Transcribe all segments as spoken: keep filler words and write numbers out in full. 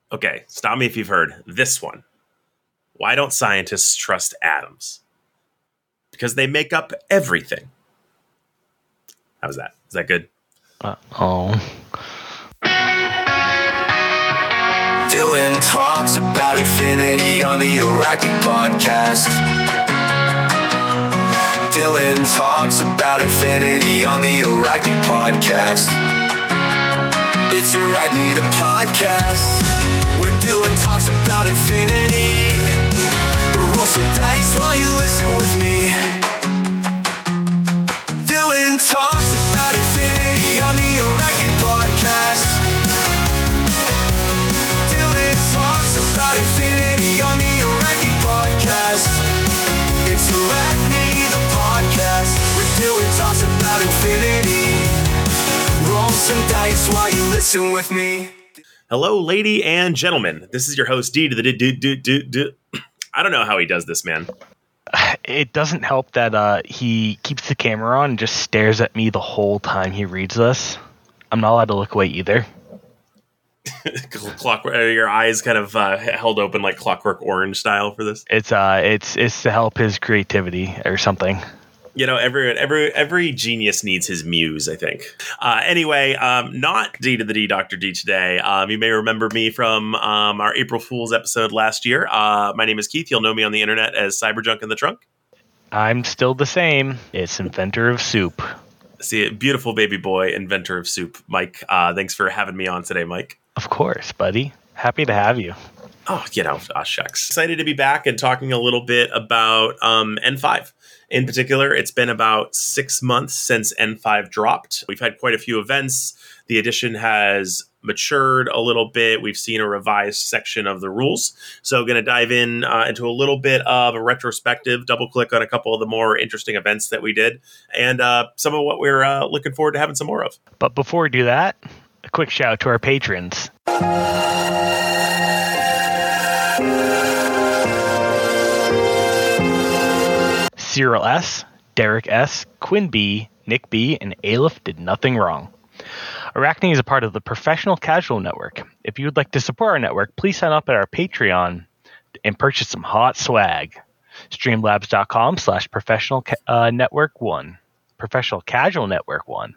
Okay, stop me if you've heard this one. Why don't scientists trust atoms? Because they make up everything. How's that? Is that good? Uh-oh. Dylan talks about infinity on the Arachne podcast. Dylan talks about infinity on the Arachne podcast. It's Arachne the podcast, where Dylan talks about infinity. Roll some dice while you listen with me. Dylan talks about infinity on the Arachne podcast. Dylan talks about infinity on the Arachne podcast. It's Arachne the podcast, where Dylan talks about infinity. Roll some dice while you listen with me. Hello, lady and gentlemen. This is your host, D to the do do do do. I don't know how he does this, man. It doesn't help that uh, he keeps the camera on and just stares at me the whole time he reads this. I'm not allowed to look away either. Clockwork, your eyes kind of uh, held open like Clockwork Orange style for this. It's uh, it's it's to help his creativity or something. You know, every every every genius needs his muse, I think. Uh, anyway, um, not D to the D, Doctor D today. Um, you may remember me from um, our April Fool's episode last year. Uh, my name is Keith. You'll know me on the internet as Cyberjunk in the Trunk. I'm still the same. It's Inventor of Soup. See, beautiful baby boy, Inventor of Soup, Mike. Uh, thanks for having me on today, Mike. Of course, buddy. Happy to have you. Oh, you know, oh, shucks. Excited to be back and talking a little bit about um, N five. In particular, it's been about six months since N five dropped. We've had quite a few events. The edition has matured a little bit. We've seen a revised section of the rules. So going to dive in uh, into a little bit of a retrospective, double click on a couple of the more interesting events that we did, and uh, some of what we're uh, looking forward to having some more of. But before we do that, a quick shout out to our patrons. Cyril S., Derek S., Quinn B., Nick B., and Aleph did nothing wrong. Arachne is a part of the Professional Casual Network. If you would like to support our network, please sign up at our Patreon and purchase some hot swag. Streamlabs.com slash professional ca- uh, network one. Professional Casual Network one.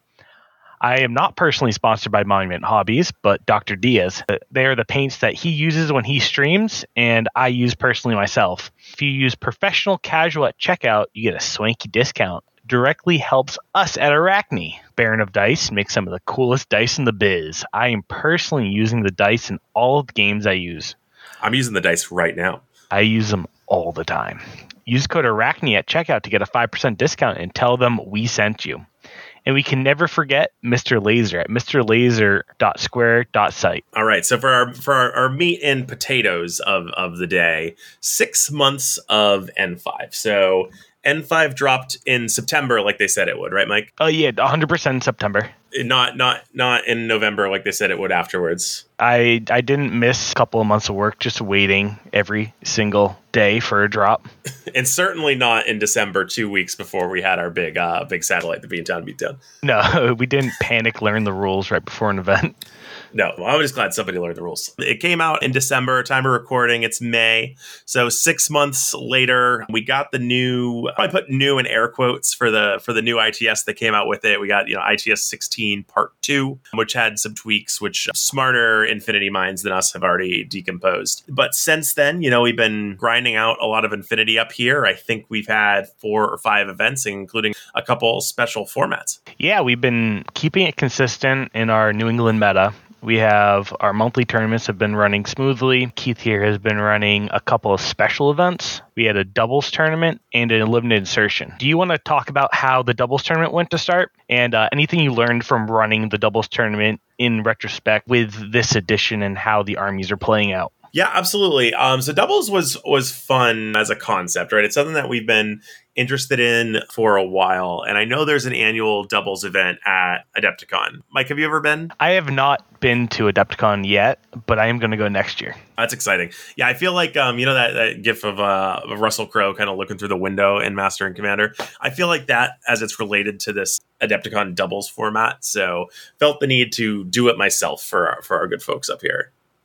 I am not personally sponsored by Monument Hobbies, but Doctor Diaz. They are the paints that he uses when he streams, and I use personally myself. If you use Professional Casual at checkout, you get a swanky discount. Directly helps us at Arachne. Baron of Dice makes some of the coolest dice in the biz. I am personally using the dice in all of the games I use. I'm using the dice right now. I use them all the time. Use code Arachne at checkout to get a five percent discount and tell them we sent you. And we can never forget Mister Laser at mister laser dot square dot site. All right. So for our for our, our meat and potatoes of, of the day, six months of N five. So N five dropped in September like they said it would, right, Mike? Oh, yeah, one hundred percent in September. Not not not in November like they said it would afterwards. I I didn't miss a couple of months of work just waiting every single day for a drop. And certainly not in December, two weeks before we had our big uh, big satellite, the Beantown Beatdown. No, we didn't panic learn the rules right before an event. No, well, I'm just glad somebody learned the rules. It came out in December, time of recording, it's May. So six months later, we got the new, I put new in air quotes for the for the new I T S that came out with it. We got, you know, I T S sixteen part two, which had some tweaks, which smarter Infinity minds than us have already decomposed. But since then, you know, we've been grinding out a lot of Infinity up here. I think we've had four or five events, including a couple special formats. Yeah, we've been keeping it consistent in our New England meta. We have our monthly tournaments have been running smoothly. Keith here has been running a couple of special events. We had a doubles tournament and an limited insertion. Do you want to talk about how the doubles tournament went to start and uh, anything you learned from running the doubles tournament in retrospect with this edition and how the armies are playing out? Yeah, absolutely. Um, so doubles was was fun as a concept, right? It's something that we've been interested in for a while. And I know there's an annual doubles event at Adepticon. Mike, have you ever been? I have not been to Adepticon yet, but I am going to go next year. That's exciting. Yeah, I feel like, um, you know, that, that gif of, uh, of Russell Crowe kind of looking through the window in Master and Commander. I feel like that as it's related to this Adepticon doubles format. So felt the need to do it myself for our, for our good folks up here.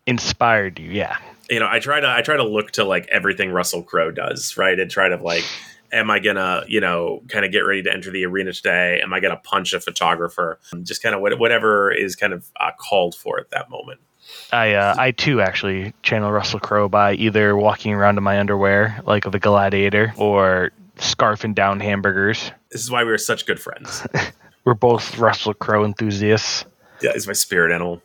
inspired you. Yeah. You know, I try to I try to look to like everything Russell Crowe does, right? And try to like, am I gonna, you know, kind of get ready to enter the arena today? Am I gonna punch a photographer? Just kind of whatever is kind of uh, called for at that moment. I uh, I too actually channel Russell Crowe by either walking around in my underwear like of a gladiator or scarfing down hamburgers. This is why we were such good friends. We're both Russell Crowe enthusiasts. Yeah, he's my spirit animal.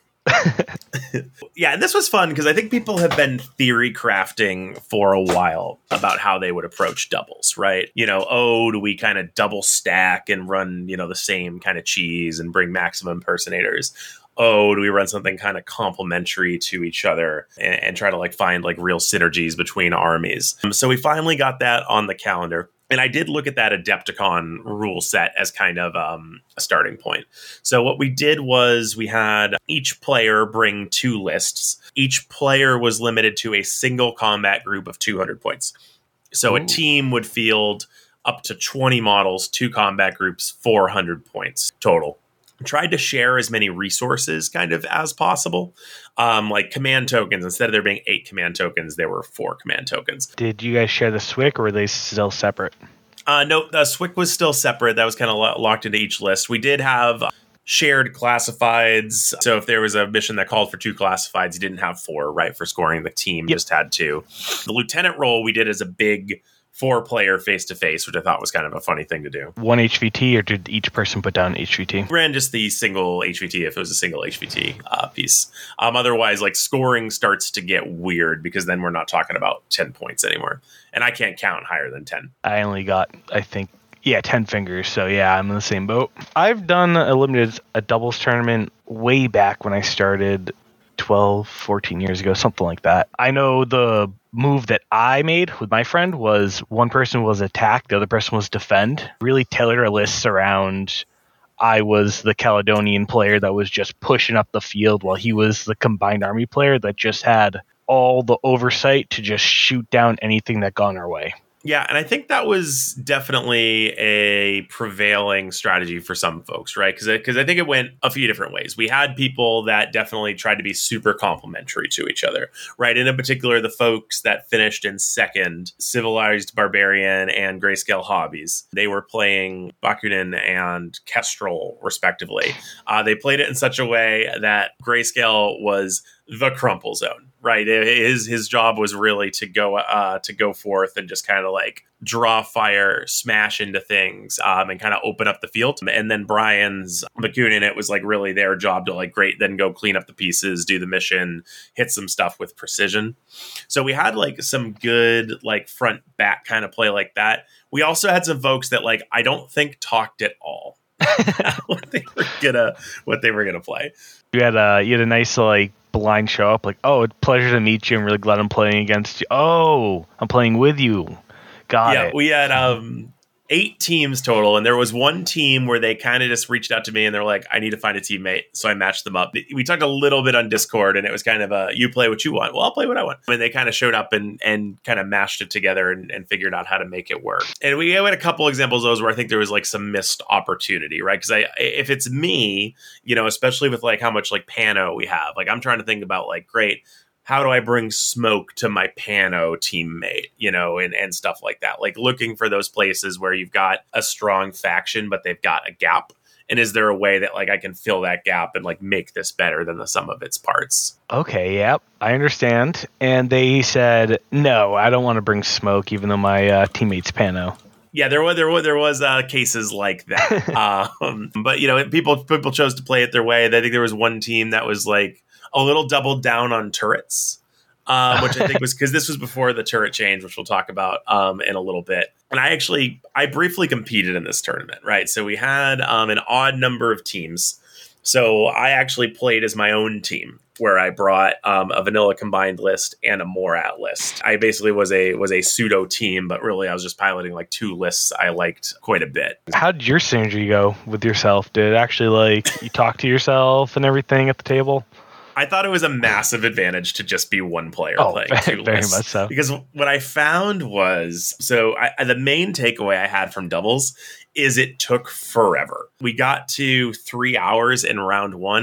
Yeah, and this was fun because I think people have been theory crafting for a while about how they would approach doubles, right? You know, oh, do we kind of double stack and run, you know, the same kind of cheese and bring maximum impersonators? Oh, do we run something kind of complementary to each other and, and try to like find like real synergies between armies? Um, so we finally got that on the calendar. And I did look at that Adepticon rule set as kind of um, a starting point. So what we did was we had each player bring two lists. Each player was limited to a single combat group of two hundred points. So Ooh. A team would field up to twenty models, two combat groups, four hundred points total. Tried to share as many resources kind of as possible. Um, like command tokens, instead of there being eight command tokens, there were four command tokens. Did you guys share the S W I C or were they still separate? Uh, no, the S W I C was still separate. That was kind of lo- locked into each list. We did have shared classifieds. So if there was a mission that called for two classifieds, you didn't have four, right? For scoring, the team yep. just had two. The lieutenant role we did as a big four-player face-to-face, which I thought was kind of a funny thing to do. One H V T, or did each person put down H V T? Ran just the single H V T if it was a single H V T uh, piece. Um, otherwise, like scoring starts to get weird because then we're not talking about ten points anymore. And I can't count higher than ten. I only got, I think, yeah, ten fingers. So yeah, I'm in the same boat. I've done a limited a doubles tournament way back when I started twelve, fourteen years ago, something like that. I know the move that I made with my friend was one person was attack, the other person was defend. Really tailored our lists around I was the Caledonian player that was just pushing up the field while he was the combined army player that just had all the oversight to just shoot down anything that got in our way. Yeah, and I think that was definitely a prevailing strategy for some folks, right? Because because I think it went a few different ways. We had people that definitely tried to be super complementary to each other, right? And in particular, the folks that finished in second, Civilized Barbarian and Grayscale Hobbies. They were playing Bakunin and Kestrel, respectively. Uh, they played it in such a way that Grayscale was the crumple zone, right? His his job was really to go uh, to go forth and just kind of like draw fire, smash into things, um, and kind of open up the field. And then Brian's Bakunin, it was like really their job to like great, then go clean up the pieces, do the mission, hit some stuff with precision. So we had like some good like front back kind of play like that. We also had some folks that like I don't think talked at all. what they were gonna what they were gonna play. You had a you had a nice like blind show up like, oh, it's a pleasure to meet you. I'm really glad I'm playing against you. Oh, I'm playing with you. Got yeah, it. We had um eight teams total, and there was one team where they kind of just reached out to me and they're like, I need to find a teammate. So I matched them up. We talked a little bit on Discord, and it was kind of a, you play what you want. Well, I'll play what I want. And they kind of showed up and and kind of mashed it together and, and figured out how to make it work. And we had a couple examples of those where I think there was like some missed opportunity, right? Because I, if it's me, you know, especially with like how much like Pano we have, like I'm trying to think about like, great, how do I bring smoke to my Pano teammate, you know, and, and stuff like that? Like looking for those places where you've got a strong faction, but they've got a gap. And is there a way that like I can fill that gap and like make this better than the sum of its parts? Okay, yep, I understand. And they said, no, I don't want to bring smoke, even though my uh, teammate's Pano. Yeah, there was there was there was uh, cases like that. um, but you know, people people chose to play it their way. I think there was one team that was like a little doubled down on turrets, um, which I think was because this was before the turret change, which we'll talk about um, in a little bit. And I actually, I briefly competed in this tournament, right? So we had um, an odd number of teams. So I actually played as my own team, where I brought um, a vanilla combined list and a Morat list. I basically was a was a pseudo team, but really I was just piloting like two lists I liked quite a bit. How did your synergy go with yourself? Did it actually like you talk to yourself and everything at the table? I thought it was a massive advantage to just be one player oh, playing very, two very lists. much so. Because what I found was, so I, the main takeaway I had from doubles is it took forever. We got to three hours in round one,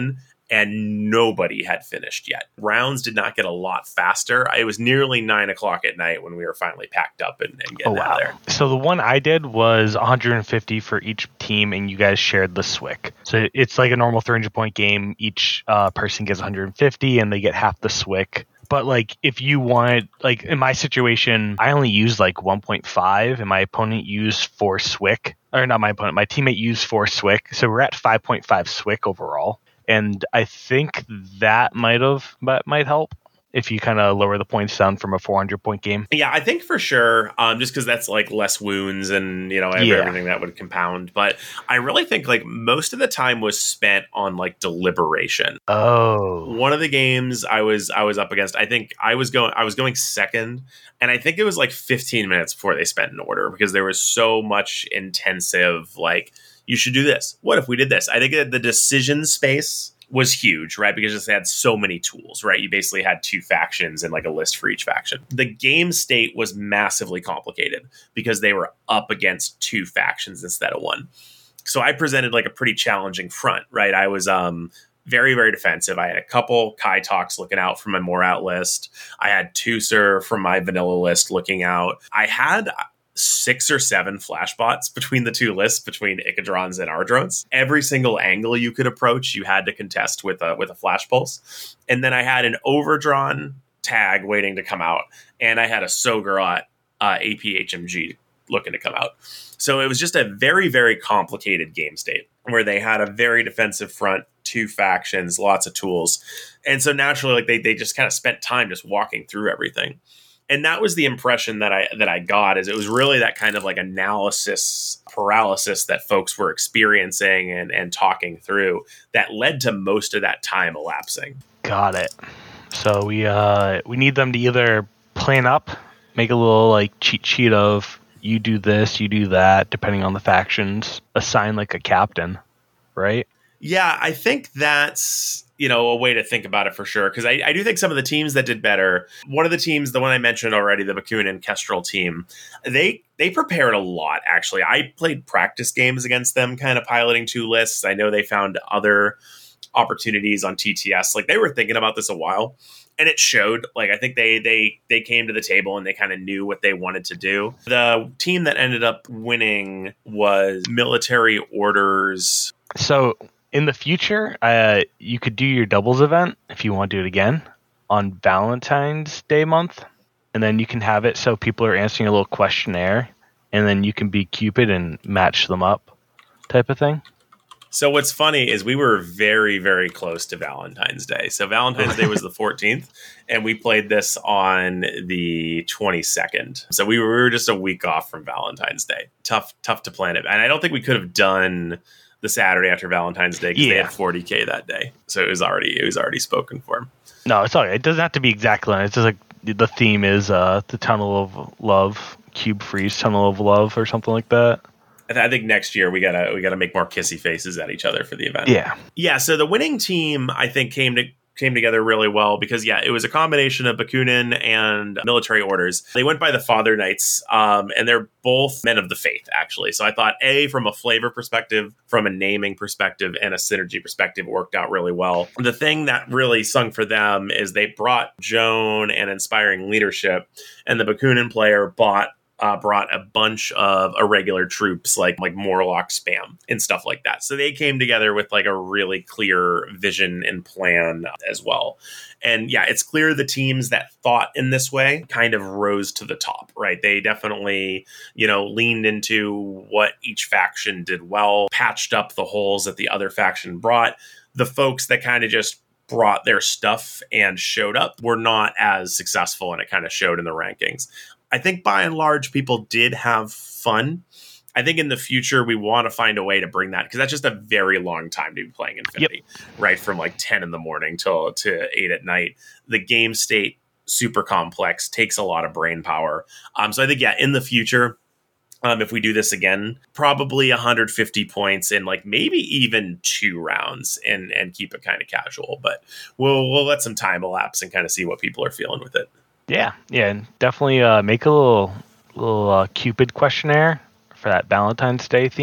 and nobody had finished yet. Rounds did not get a lot faster. It was nearly nine o'clock at night when we were finally packed up and, and getting oh, wow. out of there. So the one I did was one hundred fifty for each team, and you guys shared the S W I C. So it's like a normal three hundred point game. Each uh, person gets one hundred fifty, and they get half the S W I C. But like, if you want, like in my situation, I only used like one point five, and my opponent used four S W I C. Or not my opponent, my teammate used four S W I C. So we're at five point five S W I C overall. And I think that might have that might help if you kind of lower the points down from a four hundred point game. Yeah, I think for sure, um, just because that's like less wounds and, you know, Yeah. everything that would compound. But I really think like most of the time was spent on like deliberation. Oh. One of the games I was I was up against, I think I was going I was going second, and I think it was like fifteen minutes before they spent an order because there was so much intensive like, you should do this. What if we did this? I think that the decision space was huge, right? Because they had so many tools, right? You basically had two factions and like a list for each faction. The game state was massively complicated because they were up against two factions instead of one. So I presented like a pretty challenging front, right? I was um very, very defensive. I had a couple Kai Talks looking out from my Morat list. I had Tusser from my vanilla list looking out. I had six or seven flash bots between the two lists, between Icadrons and Ardrons. Every single angle you could approach, you had to contest with a with a flash pulse. And then I had an overdrawn tag waiting to come out, and I had a Sogurot uh, A P H M G looking to come out. So it was just a very, very complicated game state where they had a very defensive front, two factions, lots of tools. And so naturally, like they they just kind of spent time just walking through everything. And that was the impression that I that I got, is it was really that kind of like analysis paralysis that folks were experiencing and, and talking through that led to most of that time elapsing. Got it. So we uh we need them to either plan up, make a little like cheat sheet of you do this, you do that, depending on the factions, assign like a captain, right? Yeah, I think that's, you know, a way to think about it for sure. Because I, I do think some of the teams that did better, one of the teams, the one I mentioned already, the Bakunin Kestrel team, they they prepared a lot, actually. I played practice games against them, kind of piloting two lists. I know they found other opportunities on T T S. Like, they were thinking about this a while, and it showed. Like, I think they they they came to the table and they kind of knew what they wanted to do. The team that ended up winning was Military Orders. So in the future, uh, you could do your doubles event if you want to do it again on Valentine's Day month, and then you can have it so people are answering a little questionnaire, and then you can be Cupid and match them up, type of thing. So what's funny is we were very, very close to Valentine's Day. So Valentine's Day was the fourteenth, and we played this on the twenty-second. So we were, we were just a week off from Valentine's Day. Tough, tough to plan it. And I don't think we could have done the Saturday after Valentine's Day because Yeah. they had forty K that day. So it was already it was already spoken for. No, it's all right. It doesn't have to be exactly. It's just like the theme is uh, the Tunnel of Love, Cube Freeze Tunnel of Love, or something like that. I, th- I think next year we gotta we gotta make more kissy faces at each other for the event. Yeah. Yeah, so the winning team, I think, came to came together really well because, yeah, it was a combination of Bakunin and Military Orders. They went by the Father Knights, um, and they're both men of the faith, actually. So I thought, A, from a flavor perspective, from a naming perspective, and a synergy perspective, it worked out really well. The thing that really sung for them is they brought Joan and Inspiring Leadership, and the Bakunin player bought Uh, brought a bunch of irregular troops like like Morlock spam and stuff like that. So they came together with like a really clear vision and plan as well. And yeah, it's clear the teams that thought in this way kind of rose to the top, right? They definitely, you know, leaned into what each faction did well, patched up the holes that the other faction brought. The folks that kind of just brought their stuff and showed up were not as successful, and it kind of showed in the rankings. I think by and large, people did have fun. I think in the future, we want to find a way to bring that, because that's just a very long time to be playing Infinity, yep. right? From like ten in the morning till to eight at night. The game state, super complex, takes a lot of brain power. Um, so I think, yeah, in the future, um, if we do this again, probably one hundred fifty points in like maybe even two rounds and, and keep it kind of casual. But we'll we'll let some time elapse and kind of see what people are feeling with it. Yeah, yeah, and definitely uh, make a little little uh, Cupid questionnaire for that Valentine's Day theme.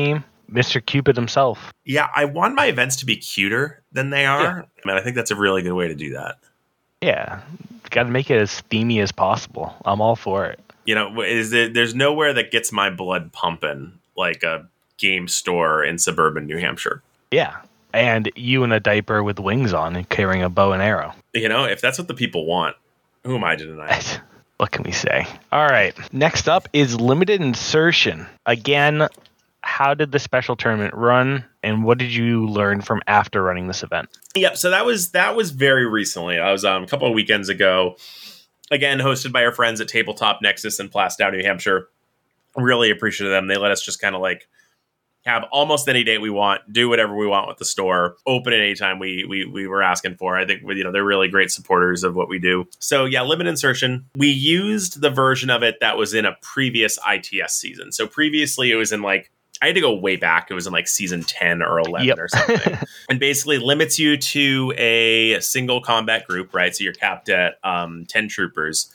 Mister Cupid himself. Yeah, I want my events to be cuter than they are. Yeah. I mean, I think that's a really good way to do that. Yeah, got to make it as themey as possible. I'm all for it. You know, is there, there's nowhere that gets my blood pumping like a game store in suburban New Hampshire. Yeah, and you in a diaper with wings on and carrying a bow and arrow. You know, if that's what the people want, who am I to deny it? What can we say? All right, next up is limited insertion. Again, how did the special tournament run, and what did you learn from after running this event? Yep, so that was that was very recently. I was um, a couple of weekends ago. Again, hosted by our friends at Tabletop Nexus in Plastow, New Hampshire. Really appreciative of them. They let us just kind of like have almost any date we want, do whatever we want with the store, open it anytime we we we were asking for. I think, you know, they're really great supporters of what we do. So yeah, limited insertion. We used the version of it that was in a previous I T S season. So previously it was in like, I had to go way back. It was in like season ten or eleven yep. or something. And basically limits you to a single combat group, right? So you're capped at um, ten troopers.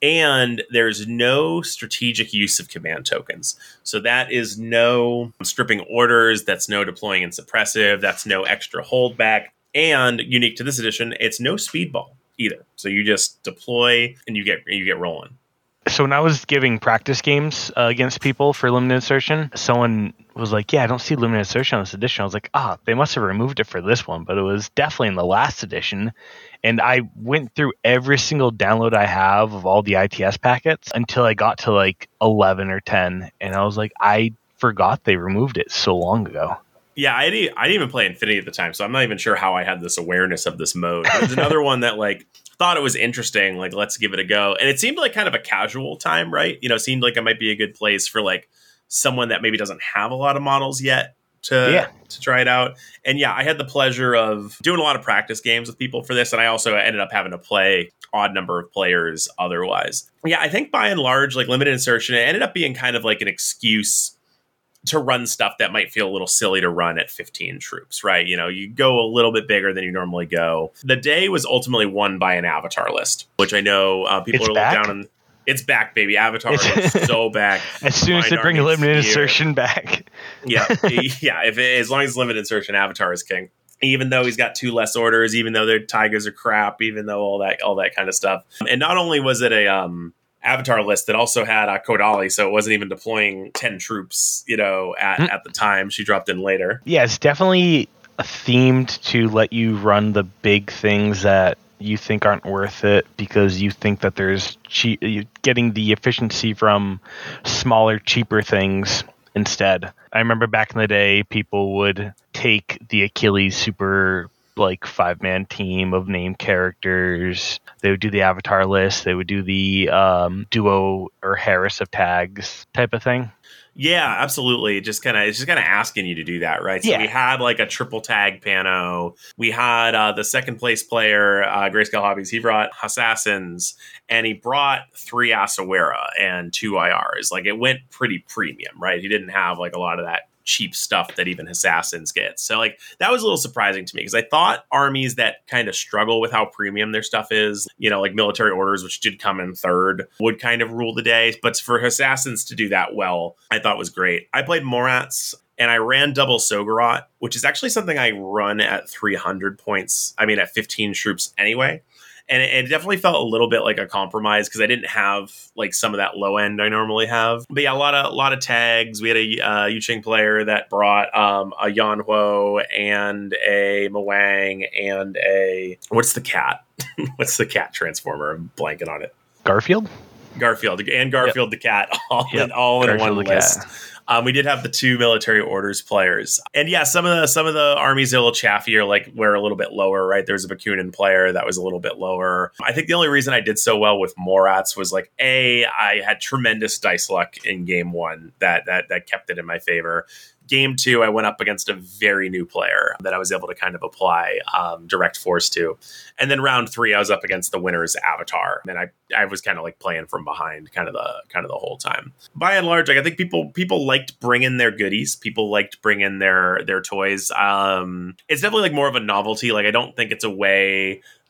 And there's no strategic use of command tokens. So that is no stripping orders. That's no deploying and suppressive. That's no extra holdback. And unique to this edition, it's no speedball either. So you just deploy and you get you get rolling. So when I was giving practice games uh, against people for limited insertion, someone was like, yeah, I don't see limited insertion on this edition. I was like, ah, they must have removed it for this one, but it was definitely in the last edition. And I went through every single download I have of all the I T S packets until I got to like eleven or ten. And I was like, I forgot they removed it so long ago. Yeah, I didn't, I didn't even play Infinity at the time, so I'm not even sure how I had this awareness of this mode. There's another one that like thought it was interesting, like let's give it a go. And it seemed like kind of a casual time, right? You know, seemed like it might be a good place for like someone that maybe doesn't have a lot of models yet to yeah. to try it out. And yeah, I had the pleasure of doing a lot of practice games with people for this, and I also ended up having to play odd number of players otherwise. Yeah, I think by and large, like limited insertion, it ended up being kind of like an excuse to run stuff that might feel a little silly to run at fifteen troops, right? You know, you go a little bit bigger than you normally go. The day was ultimately won by an Avatar list, which I know uh, people it's are back? down on. It's back, baby. Avatar is so back. As soon as they bring limited insertion back. yeah, yeah. If it, as long as limited insertion, Avatar is king. Even though he's got two less orders, even though their tigers are crap, even though all that, all that kind of stuff. And not only was it a um, Avatar list that also had uh, Kodali, so it wasn't even deploying ten troops, you know, at, mm. at the time. She dropped in later. Yeah, it's definitely themed to let you run the big things that you think aren't worth it because you think that there's cheap, you're getting the efficiency from smaller, cheaper things instead. I remember back in the day, people would take the Achilles super like five-man team of named characters. They would do the Avatar list. They would do the um, duo or Harris of tags type of thing. Yeah, absolutely. Just kind of, it's just kind of asking you to do that, right? So yeah. we had like a triple tag Pano. We had uh, the second place player, uh, Grayscale Hobbies. He brought Assassins, and he brought three Asawara and two I Rs. Like it went pretty premium, right? He didn't have like a lot of that cheap stuff that even Assassins get. So like that was a little surprising to me because I thought armies that kind of struggle with how premium their stuff is, you know, like military orders, which did come in third, would kind of rule the day. But for Assassins to do that well, I thought was great. I played Morats and I ran double Sogorot, which is actually something I run at three hundred points. I mean, at fifteen troops anyway. And it, it definitely felt a little bit like a compromise because I didn't have like some of that low end I normally have. But yeah, a lot of a lot of tags. We had a uh, Yuching player that brought um, a Yanhuo and a Mwang and a what's the cat? what's the cat transformer? I'm blanking on it. Garfield. Garfield and Garfield yep. the cat all yep. in all in Garfield one list. Cat. Um, we did have the two military orders players, and yeah, some of the some of the armies are a little chaffier, like we're a little bit lower, right? There's a Bakunin player that was a little bit lower. I think the only reason I did so well with Morats was like a I had tremendous dice luck in game one that that that kept it in my favor. Game two, I went up against a very new player that I was able to kind of apply um, direct force to. And then round three, I was up against the winner's Avatar. And I, I was kind of like playing from behind kind of the kind of the whole time. By and large, like, I think people people liked bringing their goodies. People liked bringing their, their toys. Um, it's definitely like more of a novelty. Like, I don't think it's a way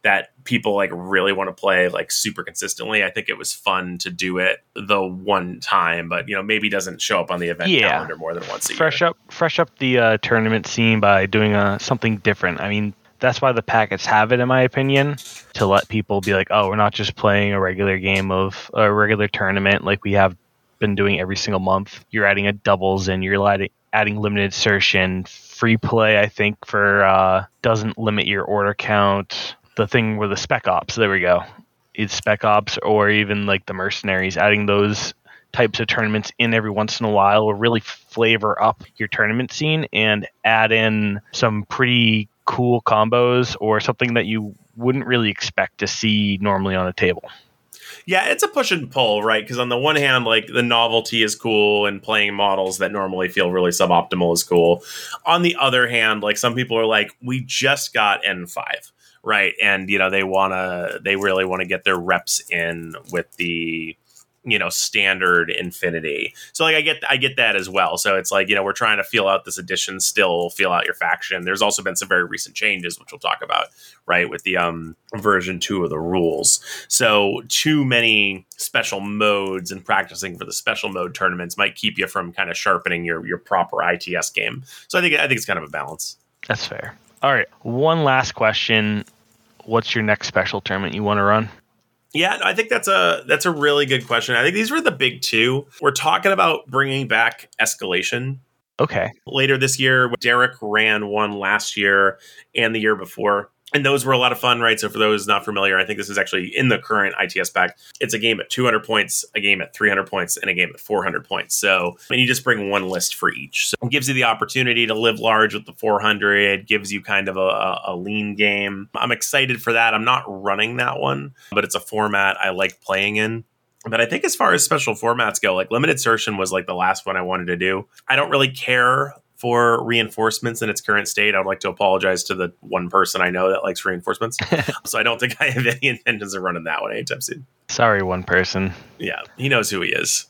that people like really want to play like super consistently. I think it was fun to do it the one time, but you know, maybe doesn't show up on the event Yeah. calendar more than once a fresh year. up fresh up the uh, tournament scene by doing uh, something different. I mean, that's why the packets have it, in my opinion, to let people be like, oh, we're not just playing a regular game of a regular tournament like we have been doing every single month. You're adding a doubles and you're adding, adding limited insertion, free play, I think, for uh, doesn't limit your order count. The thing with the Spec Ops, there we go. It's Spec Ops or even like the Mercenaries, adding those types of tournaments in every once in a while will really flavor up your tournament scene and add in some pretty cool combos or something that you wouldn't really expect to see normally on a table. Yeah, it's a push and pull, right? Because on the one hand, like the novelty is cool and playing models that normally feel really suboptimal is cool. On the other hand, like some people are like, we just got N five. Right. And, you know, they want to they really want to get their reps in with the, you know, standard Infinity. So like I get I get that as well. So it's like, you know, we're trying to feel out this edition, still feel out your faction. There's also been some very recent changes, which we'll talk about, right, with the um version two of the rules. So too many special modes and practicing for the special mode tournaments might keep you from kind of sharpening your your proper I T S game. So I think I think it's kind of a balance. That's fair. All right. One last question. What's your next special tournament you want to run? Yeah, I think that's a that's a really good question. I think these were the big two. We're talking about bringing back Escalation. Okay. Later this year. Derek ran one last year and the year before. And those were a lot of fun, right? So for those not familiar, I think this is actually in the current I T S pack. It's a game at two hundred points, a game at three hundred points, and a game at four hundred points. So, and you just bring one list for each. So it gives you the opportunity to live large with the four hundred, gives you kind of a, a lean game. I'm excited for that. I'm not running that one, but it's a format I like playing in. But I think as far as special formats go, like limited insertion was like the last one I wanted to do. I don't really care for reinforcements in its current state. I would like to apologize to the one person I know that likes reinforcements. So I don't think I have any intentions of running that one anytime soon. Sorry, one person. Yeah, he knows who he is.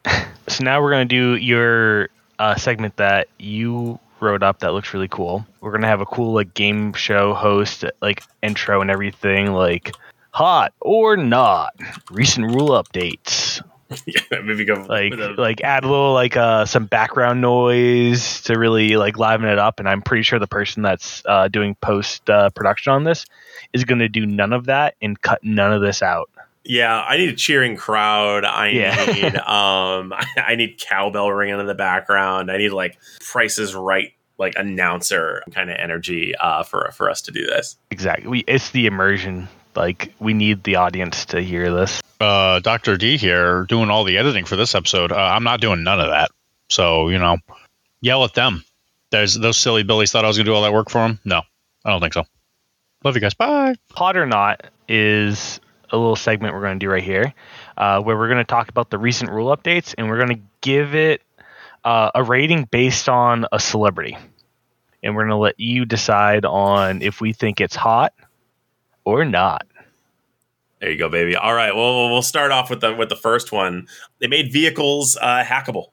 So now we're going to do your uh, segment that you wrote up that looks really cool. We're going to have a cool like game show host, like intro and everything, like hot or not, recent rule updates. Yeah, maybe go like with a, like add a little like uh some background noise to really like liven it up. And I'm pretty sure the person that's uh, doing post uh, production on this is going to do none of that and cut none of this out. Yeah, I need a cheering crowd. I Yeah. need um, I, I need cowbell ringing in the background. I need like Price is Right, like announcer kind of energy uh, for for us to do this. Exactly. We, it's the immersion. Like we need the audience to hear this. Uh, Doctor D here doing all the editing for this episode. Uh, I'm not doing none of that. So, you know, yell at them. There's those silly billies thought I was going to do all that work for them. No, I don't think so. Love you guys. Bye. Hot or Not is a little segment we're going to do right here uh, where we're going to talk about the recent rule updates and we're going to give it uh, a rating based on a celebrity. And we're going to let you decide on if we think it's hot or not. There you go, baby. All right. Well, we'll start off with the with the first one. They made vehicles uh, hackable.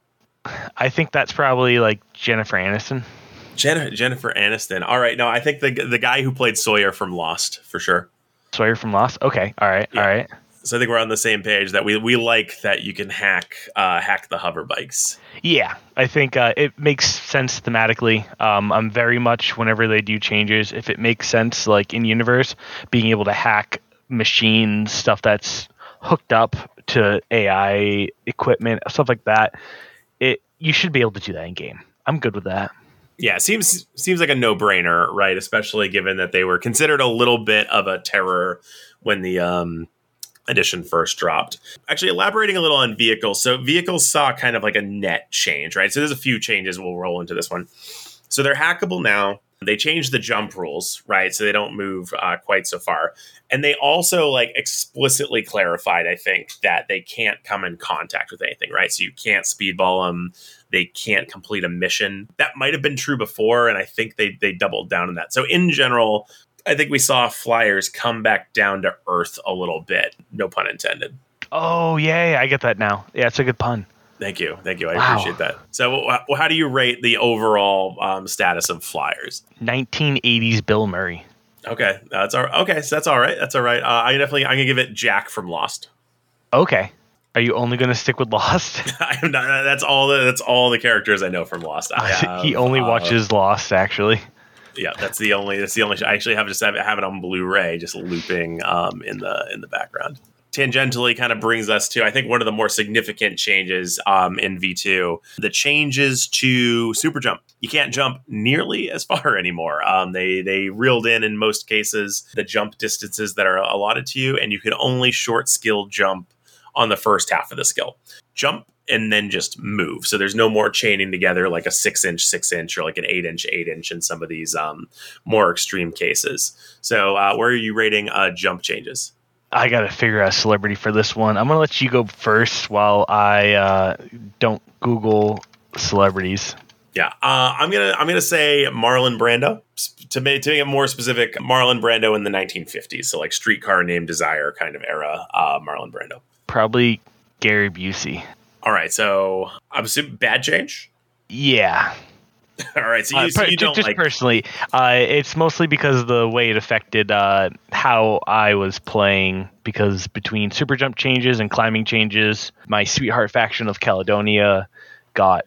I think that's probably like Jennifer Aniston. Jen- Jennifer Aniston. All right. No, I think the the guy who played Sawyer from Lost for sure. Sawyer from Lost. Okay. All right. Yeah. All right. So I think we're on the same page that we we like that you can hack uh, hack the hover bikes. Yeah, I think uh, it makes sense thematically. Um, I'm very much whenever they do changes, if it makes sense, like in universe, being able to hack machines, stuff that's hooked up to A I equipment, stuff like that. It you should be able to do that in game. I'm good with that. Yeah, seems seems like a no brainer, right? Especially given that they were considered a little bit of a terror when the um, edition first dropped. Actually, elaborating a little on vehicles. So vehicles saw kind of like a net change, right? So there's a few changes. We'll roll into this one. So they're hackable now. They changed the jump rules, right? So they don't move uh, quite so far. And they also like explicitly clarified, I think, that they can't come in contact with anything, right? So you can't speedball them. They can't complete a mission. That might have been true before, and I think they they doubled down on that. So in general, I think we saw flyers come back down to earth a little bit. No pun intended. Oh, yeah, yeah, I get that now. Yeah, it's a good pun. Thank you. Thank you. I Wow. appreciate that. So wh- how do you rate the overall um, status of flyers? nineteen eighties Bill Murray. Okay, that's all. Okay, so that's all right. That's all right. Uh, I definitely, I'm gonna give it Jack from Lost. Okay. Are you only going to stick with Lost? I'm not. That's all. The, that's all the characters I know from Lost. I have, he only uh, watches Lost, actually. Yeah, that's the only. That's the only. I actually have just have, have it on Blu-ray, just looping um, in the in the background. Tangentially, kind of brings us to I think one of the more significant changes um, in V two. The changes to super jump. You can't jump nearly as far anymore. Um, they they reeled in in most cases the jump distances that are allotted to you, and you can only short skill jump on the first half of the skill. Jump and then just move. So there's no more chaining together like a six inch, six inch, or like an eight inch, eight inch in some of these um, more extreme cases. So uh, where are you rating uh, jump changes? I got to figure out a celebrity for this one. I'm going to let you go first while I uh, don't Google celebrities. Yeah, uh, I'm gonna I'm gonna say Marlon Brando to make to make it more specific. Marlon Brando in the nineteen fifties, so like Streetcar Named Desire kind of era. Uh, Marlon Brando. Probably Gary Busey. All right, so I'm assuming bad change. Yeah. All right, so you, uh, so per- you don't just like personally. Uh, it's mostly because of the way it affected uh, how I was playing. Because between super jump changes and climbing changes, my Sweetheart faction of Caledonia got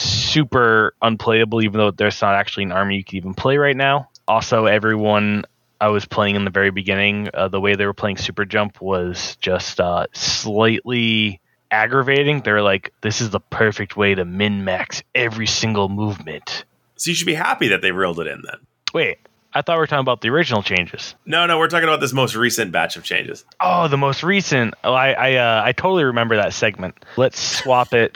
super unplayable, even though there's not actually an army you can even play right now. Also, everyone I was playing in the very beginning, uh, the way they were playing super jump was just uh, slightly aggravating. They're like, this is the perfect way to min-max every single movement. So you should be happy that they reeled it in then. Wait, I thought we were talking about the original changes. No, no, we're talking about this most recent batch of changes. Oh, the most recent. Oh, I I, uh, I totally remember that segment. Let's swap it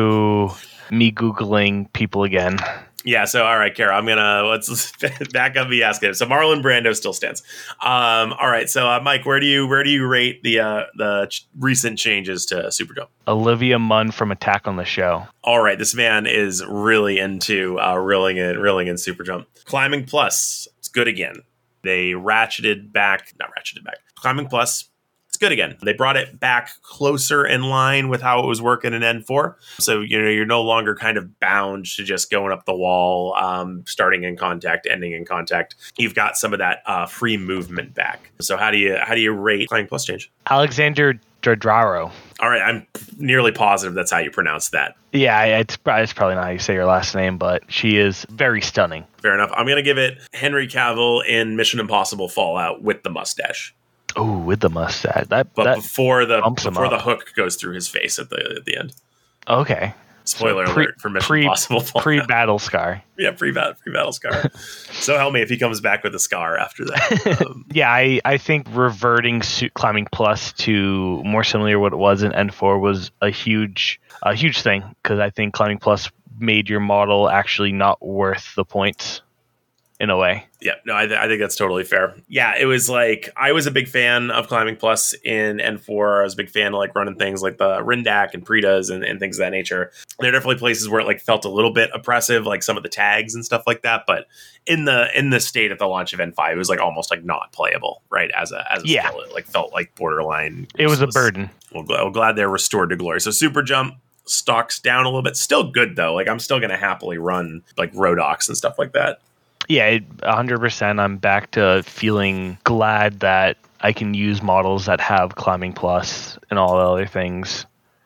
to me Googling people again. Yeah, so all right, Kara, I'm gonna let's, let's back up the ask it. So Marlon Brando still stands. Um, all right, so uh, Mike, where do you where do you rate the uh, the ch- recent changes to Super Jump? Olivia Munn from Attack on the Show. All right, this man is really into uh, reeling in reeling in Super Jump. Climbing Plus, it's good again. They ratcheted back, not ratcheted back. Climbing Plus, it's good again. They brought it back closer in line with how it was working in N four. So, you know, you're no longer kind of bound to just going up the wall, um, starting in contact, ending in contact. You've got some of that uh, free movement back. So how do you how do you rate Climbing Plus change? Alexander Daddario. All right, I'm nearly positive that's how you pronounce that. Yeah, it's, it's probably not how you say your last name, but she is very stunning. Fair enough. I'm going to give it Henry Cavill in Mission Impossible Fallout with the mustache. Oh, with the mustache. That, But that before the bumps him before the up. hook goes through his face at the at the end. Okay. Spoiler So pre- alert for Mission pre- Impossible Fallout. Pre-battle scar. yeah, pre pre battle scar. So help me if he comes back with a scar after that. Um, Yeah, I, I think reverting suit Climbing Plus to more similar to what it was in N four was a huge a huge thing, because I think Climbing Plus made your model actually not worth the points in a way. yeah, no, I, th- I think that's totally fair. Yeah, it was like I was a big fan of Climbing Plus in N four. I was a big fan of like running things like the Rindak and Pritas and, and things of that nature. There are definitely places where it like felt a little bit oppressive, like some of the tags and stuff like that. But in the in the state at the launch of N five, it was like almost like not playable, right? As a as a Yeah. skill. It like felt like borderline. It was a burden. Well, glad, well, glad they're restored to glory. So Super Jump stocks down a little bit. Still good though. Like I'm still going to happily run like Rodox and stuff like that. Yeah, it- one hundred percent. I'm back to feeling glad that I can use models that have Climbing Plus and all the other things.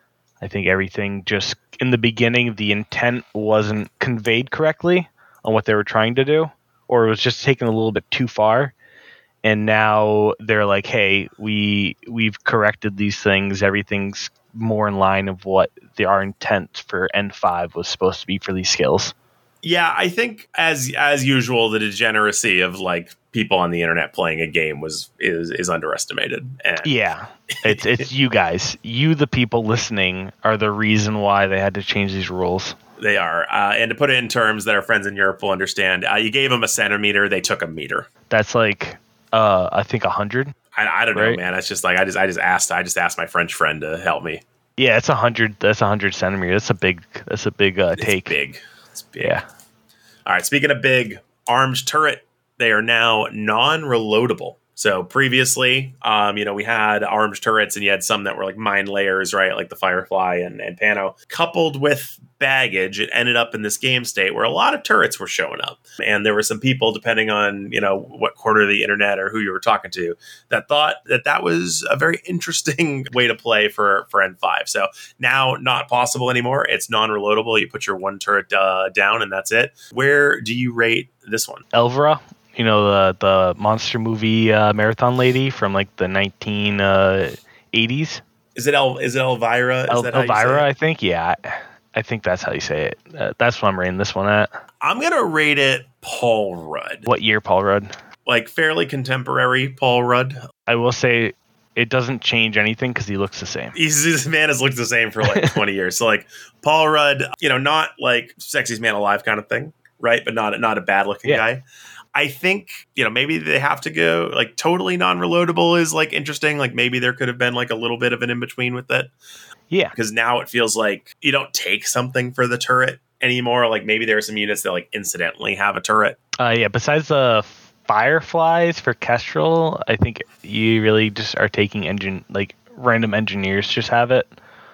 I think everything just in the beginning, the intent wasn't conveyed correctly on what they were trying to do, or it was just taken a little bit too far. And now they're like, hey, we we've corrected these things. Everything's more in line of what the, our intent for N five was supposed to be for these skills. Yeah, I think as as usual, the degeneracy of like people on the internet playing a game was is is underestimated. And Yeah, it's it's you guys, you the people listening, are the reason why they had to change these rules. they are. Uh, and to put it in terms that our friends in Europe will understand, uh, you gave them a centimeter, they took a meter. That's like, uh, I think a hundred. I, I don't know, Right. man. It's just like I just I just asked I just asked my French friend to help me. Yeah, it's a hundred. That's a hundred centimeters. That's a big. That's a big uh, It's take. big. It's big. Yeah. All right. Speaking of big, armed turret, they are now non-reloadable. So previously, um, you know, we had armed turrets and you had some that were like mine layers, right? Like the Firefly and, and Pano, coupled with baggage, it ended up in this game state where a lot of turrets were showing up. And there were some people, depending on, you know, what quarter of the internet or who you were talking to, that thought that that was a very interesting way to play for, for N five. So now not possible anymore. It's non-reloadable. You put your one turret uh, down and that's it. Where do you rate this one? Elvira, you know, the, the monster movie uh, marathon lady from like the nineteen eighties. Is it El, is it Elvira? Is El, that how you say Elvira, it? I think. Yeah. I think that's how you say it. Uh, that's what I'm rating this one at. I'm going to rate it Paul Rudd. What year, Paul Rudd? Like fairly contemporary Paul Rudd. I will say it doesn't change anything because he looks the same. He's, this man has looked the same for like twenty years. So like Paul Rudd, you know, not like sexiest man alive kind of thing, right? But not, not a bad looking Yeah. guy. I think, you know, maybe they have to go like totally non-reloadable is like interesting. Like maybe there could have been like a little bit of an in-between with it. Yeah. Because now it feels like you don't take something for the turret anymore. Like maybe there are some units that like incidentally have a turret. Uh, yeah, besides the Fireflies for Kestrel, I think you really just are taking engine, like random engineers just have it.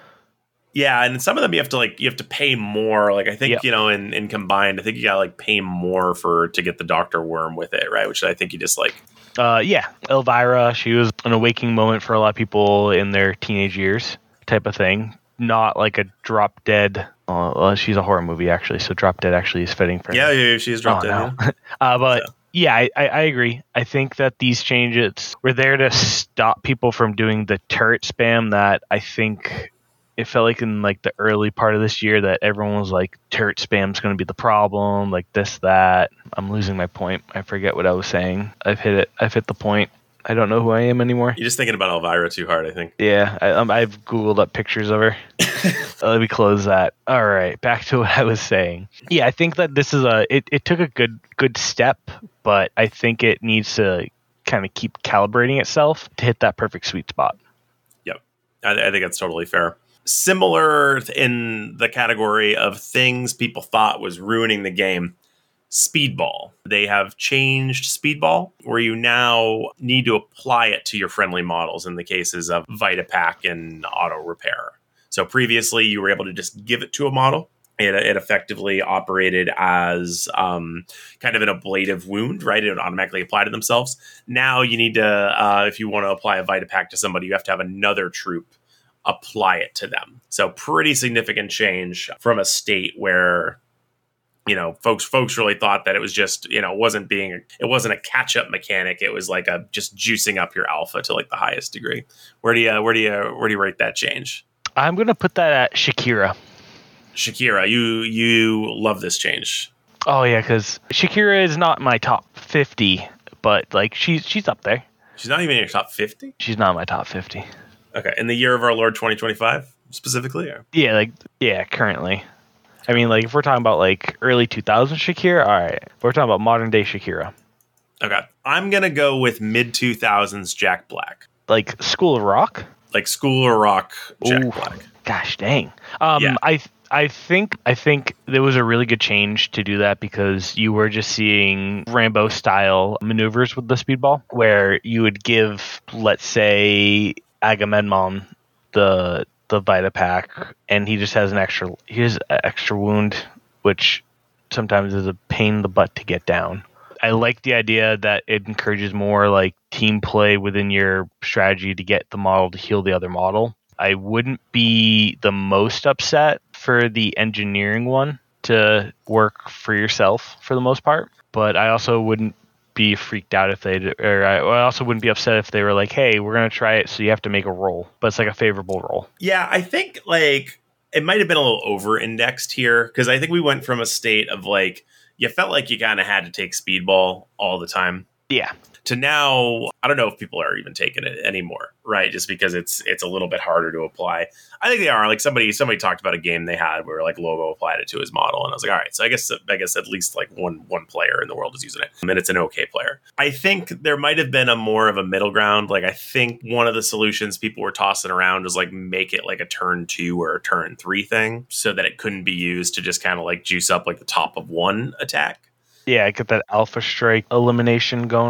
Yeah, and some of them you have to like you have to pay more. Like I think Yep. you know, in, in combined, I think you gotta like pay more for to get the Doctor Worm with it, right? Which I think you just like. Uh, yeah, Elvira, she was an awakening moment for a lot of people in their teenage years, type of thing. Not like a drop dead. Uh, well, she's a horror movie actually, so drop dead actually is fitting for her. Yeah, yeah, she's dropped Oh, in. no. Yeah. uh, but So. yeah, I, I, I agree. I think that these changes were there to stop people from doing the turret spam that I think it felt like in like the early part of this year that everyone was like turret spam's going to be the problem, like this, that. I'm losing my point. I forget what I was saying. I've hit it. I've hit the point. I don't know who I am anymore. You're just thinking about Elvira too hard, I think. Yeah, I, um, I've Googled up pictures of her. Let me close that. All right, back to what I was saying. Yeah, I think that this is a. It, it took a good good step, but I think it needs to kind of keep calibrating itself to hit that perfect sweet spot. Yep, I, I think that's totally fair. Similar in the category of things people thought was ruining the game. Speedball. They have changed Speedball, where you now need to apply it to your friendly models in the cases of Vitapack and Auto Repair. So previously, you were able to just give it to a model. It, it effectively operated as um, kind of an ablative wound, right? It would automatically apply to themselves. Now you need to, uh, if you want to apply a Vitapack to somebody, you have to have another troop apply it to them. So pretty significant change from a state where, you know, folks folks really thought that it was just, you know, it wasn't being, it wasn't a catch up mechanic. It was like a just juicing up your alpha to like the highest degree. Where do you where do you where do you rate that change? I'm gonna put that at Shakira. Shakira, you you love this change. Oh yeah, because Shakira is not my top fifty, but like she's she's up there. She's not even in your top fifty. She's not my top fifty. Okay, in the year of our Lord twenty twenty-five specifically. Or? Yeah, like yeah, currently. I mean, like if we're talking about like early two thousands Shakira, all right. If we're talking about modern day Shakira. Okay, I'm gonna go with mid two thousands Jack Black, Like School of Rock. like School of Rock Jack Ooh, Black. Gosh dang. Um, Yeah. I I think I think there was a really good change to do that because you were just seeing Rambo style maneuvers with the speedball, where you would give, let's say, Agamemnon the the Vitapack, and he just has an extra he has an extra wound, which sometimes is a pain in the butt to get down. I like the idea that it encourages more like team play within your strategy to get the model to heal the other model. I wouldn't be the most upset for the engineering one to work for yourself for the most part, but I also wouldn't be freaked out if they, or I, I also wouldn't be upset if they were like, "Hey, we're gonna try it, so you have to make a roll," but it's like a favorable roll. Yeah, I think like it might have been a little over indexed here because I think we went from a state of like you felt like you kind of had to take speedball all the time Yeah, to now. I don't know if people are even taking it anymore, right? Just because it's it's a little bit harder to apply. I think they are. Like somebody somebody talked about a game they had where like Lobo applied it to his model, and I was like, all right, so I guess I guess at least like one one player in the world is using it, and it's an okay player. I think there might have been a more of a middle ground. Like I think one of the solutions people were tossing around was like make it like a turn two or a turn three thing, so that it couldn't be used to just kind of like juice up like the top of one attack. yeah, I get that Alpha Strike elimination going on.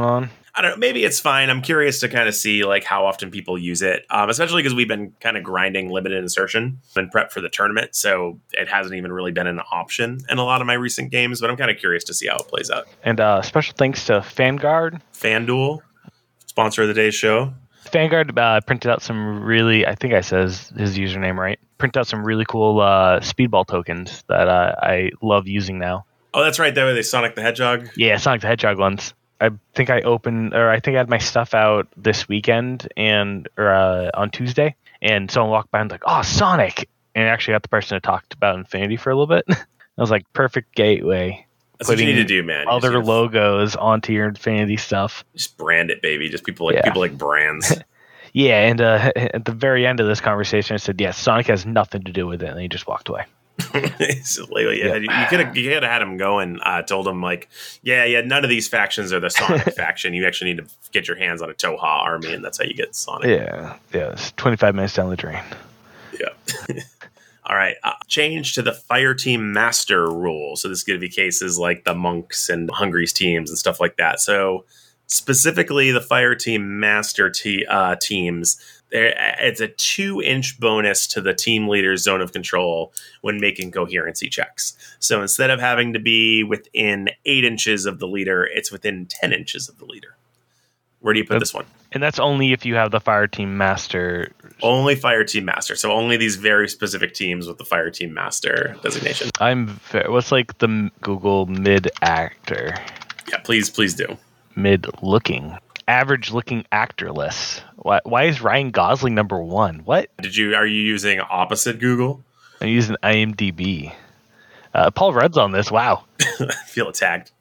I don't know. Maybe it's fine. I'm curious to kind of see like how often people use it, um, especially because we've been kind of grinding limited insertion and prep for the tournament. So it hasn't even really been an option in a lot of my recent games, but I'm kind of curious to see how it plays out. And uh, special thanks to Vanguard. FanDuel, sponsor of the day's show. Vanguard uh, printed out some really, I think I says his username right, printed out some really cool uh, speedball tokens that uh, I love using now. Oh, that's right. That way they Sonic the Hedgehog. Yeah, Sonic the Hedgehog ones. I think I opened, or I think I had my stuff out this weekend and or uh, on Tuesday, and someone walked by and was like, "Oh, Sonic!" And I actually got the person who talked about Infinity for a little bit. I was like, perfect gateway. That's what you need to do, man. You Other just logos onto your Infinity stuff. Just brand it, baby. Just people like Yeah. people like brands. Yeah, and uh, at the very end of this conversation, I said, "Yes, Sonic has nothing to do with it," and he just walked away. So, like, yeah, Yeah. You could have you could have had him going. Uh, told him like, yeah, yeah. None of these factions are the Sonic faction. You actually need to get your hands on a Toha army, and that's how you get Sonic. Yeah, yeah. It's twenty-five minutes down the drain. Yeah. All right. Uh, change to the Fire Team Master rule. So this is going to be cases like the Monks and Hungry's teams and stuff like that. So specifically, the Fire Team Master te- uh, teams. There, it's a two-inch bonus to the team leader's zone of control when making coherency checks. So instead of having to be within eight inches of the leader, it's within ten inches of the leader. Where do you put That's- this one? And that's only if you have the Fire Team Master. Only Fire Team Master. So only these very specific teams with the Fire Team Master designation. I'm. ve- What's like the m- Google mid actor, Yeah, please, please do. mid looking, average looking actor list. Why? Why is Ryan Gosling number one? What? Did you? Are you using opposite Google? I'm using IMDb. Uh, Paul Rudd's on this. Wow. I feel attacked.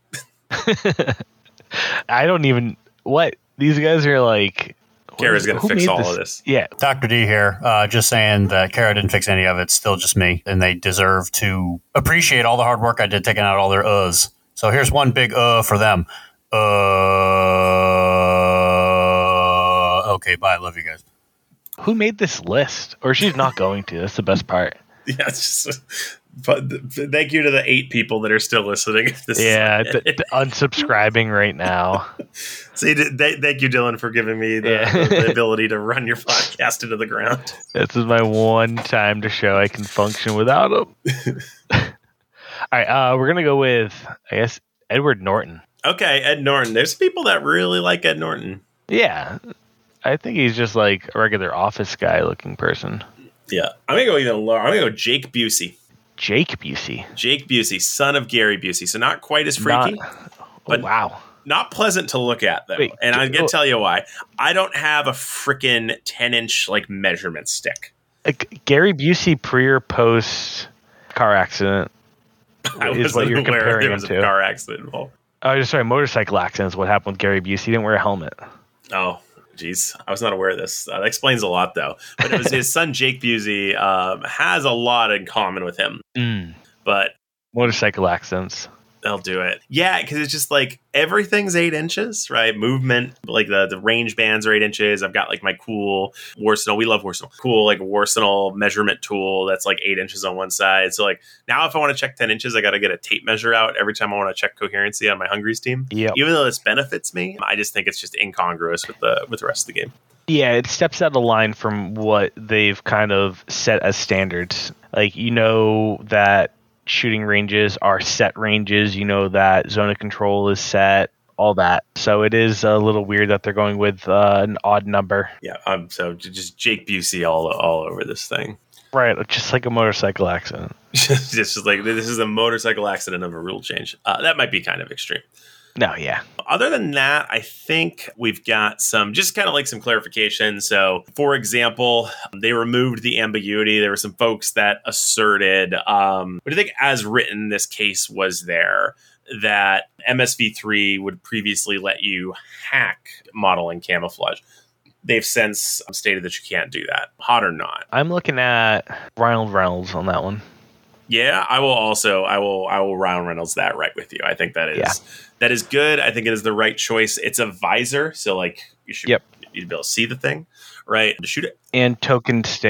I don't even. What? These guys are like. Kara's going to who fix made all of this. Yeah. Doctor D here, uh, just saying that Kara didn't fix any of it. Still just me. And they deserve to appreciate all the hard work I did taking out all their uhs. So here's one big uh for them. Uh, okay, bye. Love you guys. Who made this list? Or she's not going to. That's the best part. Yeah, it's just. But thank you to the eight people that are still listening. This Yeah, is, th- th- unsubscribing right now. See, th- th- thank you, Dylan, for giving me the, Yeah. the, the ability to run your podcast into the ground. This is my one time to show I can function without him. All right, uh, we're gonna go with I guess Edward Norton. Okay, Ed Norton. There's people that really like Ed Norton. Yeah, I think he's just like a regular office guy looking person. Yeah, I'm gonna go even lower. I'm gonna go Jake Busey. Jake Busey. Jake Busey, son of Gary Busey. So not quite as freaky. Not, oh, But- wow. Not pleasant to look at, though. Wait, and I'm going oh. to tell you why. I don't have a freaking ten inch like measurement stick. Like, Gary Busey pre or post car accident I is wasn't what you're aware comparing there him was a to. car accident involved. Oh, just sorry, motorcycle accident is what happened with Gary Busey. He didn't wear a helmet. Oh, geez. I was not aware of this. Uh, that explains a lot, though. But it was his son, Jake Busey, um, has a lot in common with him. Mm. But Motorcycle accidents. they'll do it. Yeah, because it's just like everything's eight inches, right? Movement, like the, the range bands are eight inches. I've got like my cool Warsenal. We love Warsenal. Cool, like Warsenal measurement tool that's like eight inches on one side. So like now if I want to check ten inches, I got to get a tape measure out every time I want to check coherency on my Hungry's team. Yep. Even though this benefits me, I just think it's just incongruous with the with the rest of the game. Yeah, it steps out of line from what they've kind of set as standards. Like, you know that shooting ranges are set ranges. You know that zone of control is set, all that. So it is a little weird that they're going with uh, an odd number. Yeah, um, so j- just Jake Busey all all over this thing. Right, just like a motorcycle accident. Just just like this is a motorcycle accident of a rule change. Uh, that might be kind of extreme. No, yeah. Other than that, I think we've got some just kind of like some clarification. So, for example, they removed the ambiguity. There were some folks that asserted, um, but I think as written, this case was there that M S V three would previously let you hack modeling camouflage. They've since stated that you can't do that, hot or not. I'm looking at Ryan Reynolds on that one. Yeah, I will also I will I will Ryan Reynolds that right with you. I think that is Yeah. that is good. I think it is the right choice. It's a visor, so like you should Yep. you'd be able to see the thing, right? To shoot it. And Token State,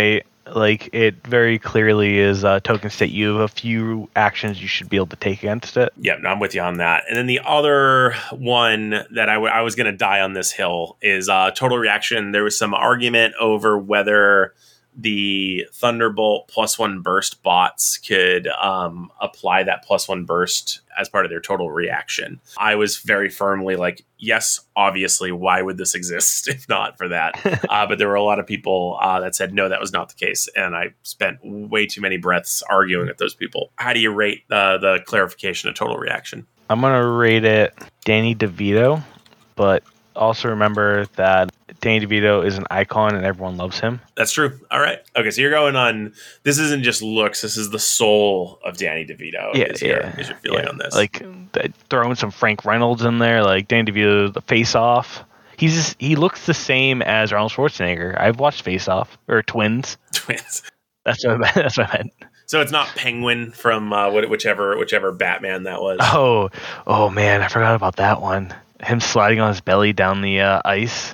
Like, it very clearly is uh, token state. You have a few actions you should be able to take against it. Yeah, no, I'm with you on that. And then the other one that I, w- I was going to die on this hill is uh, total reaction. There was some argument over whether the Thunderbolt plus one burst bots could um, apply that plus one burst as part of their total reaction. I was very firmly like, yes, obviously, why would this exist if not for that? uh, but there were a lot of people uh, that said, no, that was not the case. And I spent way too many breaths arguing with those people. How do you rate uh, the clarification of total reaction? I'm going to rate it Danny DeVito, but also remember that Danny DeVito is an icon and everyone loves him. That's true. All right. Okay, so you're going on, this isn't just looks, this is the soul of Danny DeVito. Yeah, is yeah. Your, is your feeling yeah. on this? Like, th- throwing some Frank Reynolds in there, like Danny DeVito, the Face Off. He's just, he looks the same as Arnold Schwarzenegger. I've watched Face Off, or Twins. Twins. That's what I meant. That's what I meant. So it's not Penguin from uh, whichever whichever Batman that was. Oh, oh man, I forgot about that one. Him sliding on his belly down the uh, ice.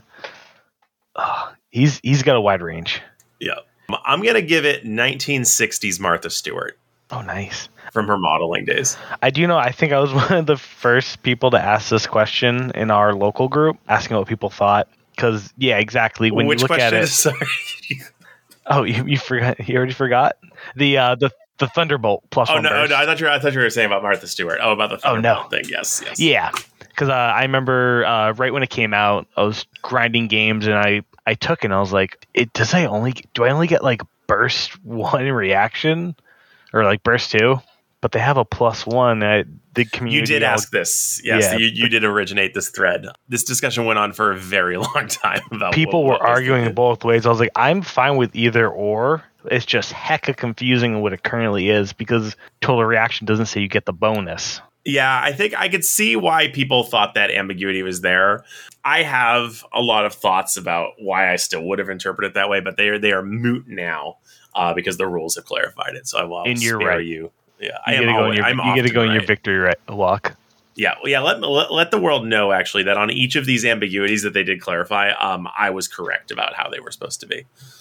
Oh, he's he's got a wide range. Yeah. I'm going to give it nineteen sixties Martha Stewart. Oh, nice. From her modeling days. I do know, I think I was one of the first people to ask this question in our local group, asking what people thought. Because, yeah, exactly. When Which you look at it. Is, sorry. Oh, you, you forgot? You already forgot? The uh, the the Thunderbolt plus oh, one no, burst. no, I thought you were, I thought you were saying about Martha Stewart. Oh, about the Thunderbolt oh, no. thing. Yes, yes. Yeah. Because uh, I remember uh, right when it came out, I was grinding games and I, I took it and I was like, it does I only do I only get like burst one reaction or like burst two? But they have a plus one. Uh, the community. You did all, ask this. Yes, yeah. you, you did originate this thread. This discussion went on for a very long time about people what, were what was arguing the, both ways. I was like, I'm fine with either or. It's just hecka confusing what it currently is because total reaction doesn't say you get the bonus. Yeah, I think I could see why people thought that ambiguity was there. I have a lot of thoughts about why I still would have interpreted it that way, but they are they are moot now uh, because the rules have clarified it. So I will and you're spare right. you. Yeah, you I am. Go Always, your, I'm you get to go in right. your victory right, walk. Yeah, well, yeah. Let, let let the world know actually that on each of these ambiguities that they did clarify, um, I was correct about how they were supposed to be.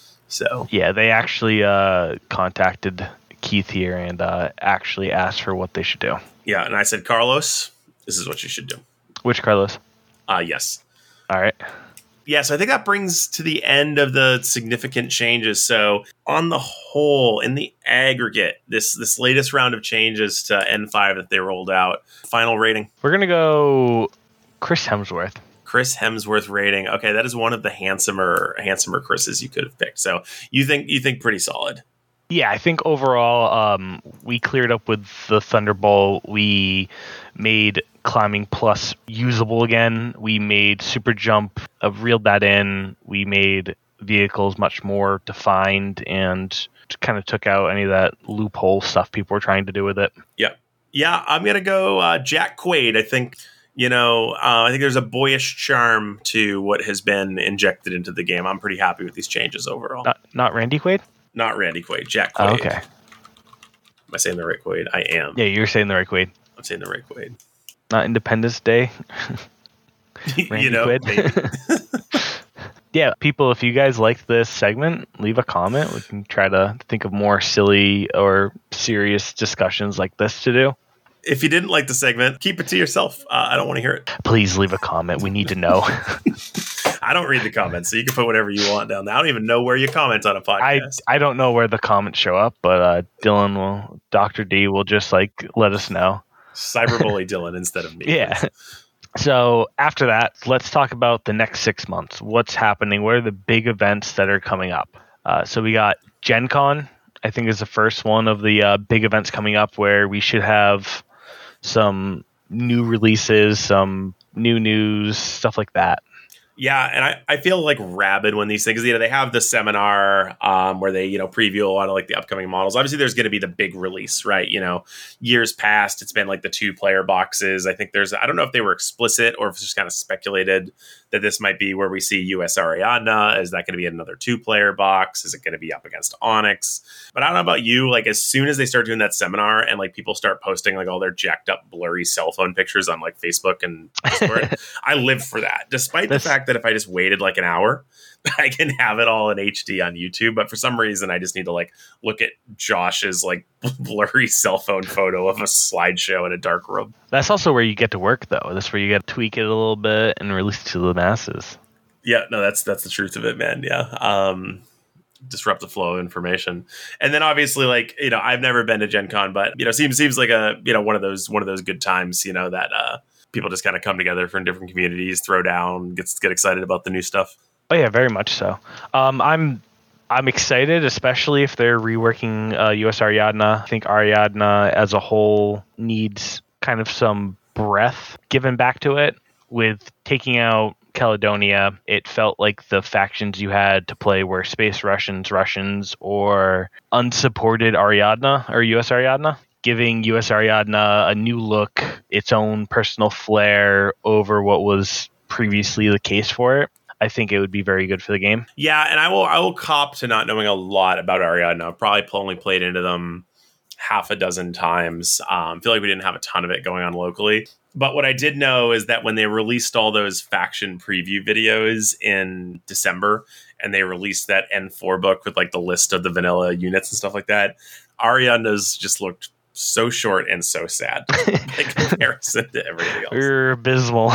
So yeah, they actually uh, contacted Keith here and uh, actually asked for what they should do. Yeah, and I said, Carlos, this is what you should do. Which Carlos? Uh, yes. All right. Yeah, so I think that brings to the end of the significant changes. So on the whole, in the aggregate, this this latest round of changes to N five that they rolled out, final rating? We're going to go Chris Hemsworth. Chris Hemsworth rating. Okay, that is one of the handsomer handsomer Chris's you could have picked. So you think you think pretty solid. Yeah, I think overall um, we cleared up with the Thunderbolt. We made climbing plus usable again. We made super jump, uh, reeled that in. We made vehicles much more defined and kind of took out any of that loophole stuff people were trying to do with it. Yeah. Yeah, I'm going to go uh, Jack Quaid. I think, you know, uh, I think there's a boyish charm to what has been injected into the game. I'm pretty happy with these changes overall. Not, not Randy Quaid? Not Randy Quaid, Jack Quaid. Oh, okay. Am I saying the right Quaid? I am. Yeah, you're saying the right Quaid. I'm saying the right Quaid. Not Independence Day. You know, maybe. Yeah, people, if you guys liked this segment, leave a comment. We can try to think of more silly or serious discussions like this to do. If you didn't like the segment, keep it to yourself. Uh, I don't want to hear it. Please leave a comment. We need to know. I don't read the comments, so you can put whatever you want down there. I don't even know where you comment on a podcast. I, I don't know where the comments show up, but uh, Dylan will, Doctor D will just like let us know. Cyberbully Dylan instead of me. Yeah. So after that, let's talk about the next six months. What's happening? What are the big events that are coming up? Uh, so we got Gen Con, I think is the first one of the uh, big events coming up where we should have some new releases, some new news, stuff like that. Yeah, and I, I feel like rabid when these things, you know, they have the seminar um, where they, you know, preview a lot of like the upcoming models. Obviously, there's going to be the big release, right? You know, years past, it's been like the two player boxes. I think there's, I don't know if they were explicit or if it's just kind of speculated that this might be where we see U S Ariadna. Is that going to be another two player box? Is it going to be up against Onyx? But I don't know about you. Like, as soon as they start doing that seminar and like people start posting like all their jacked up, blurry cell phone pictures on like Facebook and Discord, I live for that. Despite That's- the fact that if I just waited like an hour, I can have it all in H D on YouTube, but for some reason I just need to like look at Josh's like blurry cell phone photo of a slideshow in a dark room. That's also where you get to work, though. That's where you get to tweak it a little bit and release it to the masses. Yeah, no, that's that's the truth of it, man. Yeah. Um, disrupt the flow of information. And then obviously, like, you know, I've never been to Gen Con, but, you know, seems seems like a, you know, one of those one of those good times, you know, that uh, people just kind of come together from different communities, throw down, get, get excited about the new stuff. Oh, yeah, very much so. Um, I'm I'm excited, especially if they're reworking uh, U S Ariadna. I think Ariadna as a whole needs kind of some breath given back to it. With taking out Caledonia, it felt like the factions you had to play were Space Russians, Russians, or unsupported Ariadna or U S Ariadna, giving U S Ariadna a new look, its own personal flair over what was previously the case for it. I think it would be very good for the game. Yeah, and I will I will cop to not knowing a lot about Ariadna. I've probably only played into them half a dozen times. Um, I feel like we didn't have a ton of it going on locally. But what I did know is that when they released all those faction preview videos in December, and they released that N four book with like the list of the vanilla units and stuff like that, Ariadna's just looked so short and so sad in comparison to everything else. We're abysmal.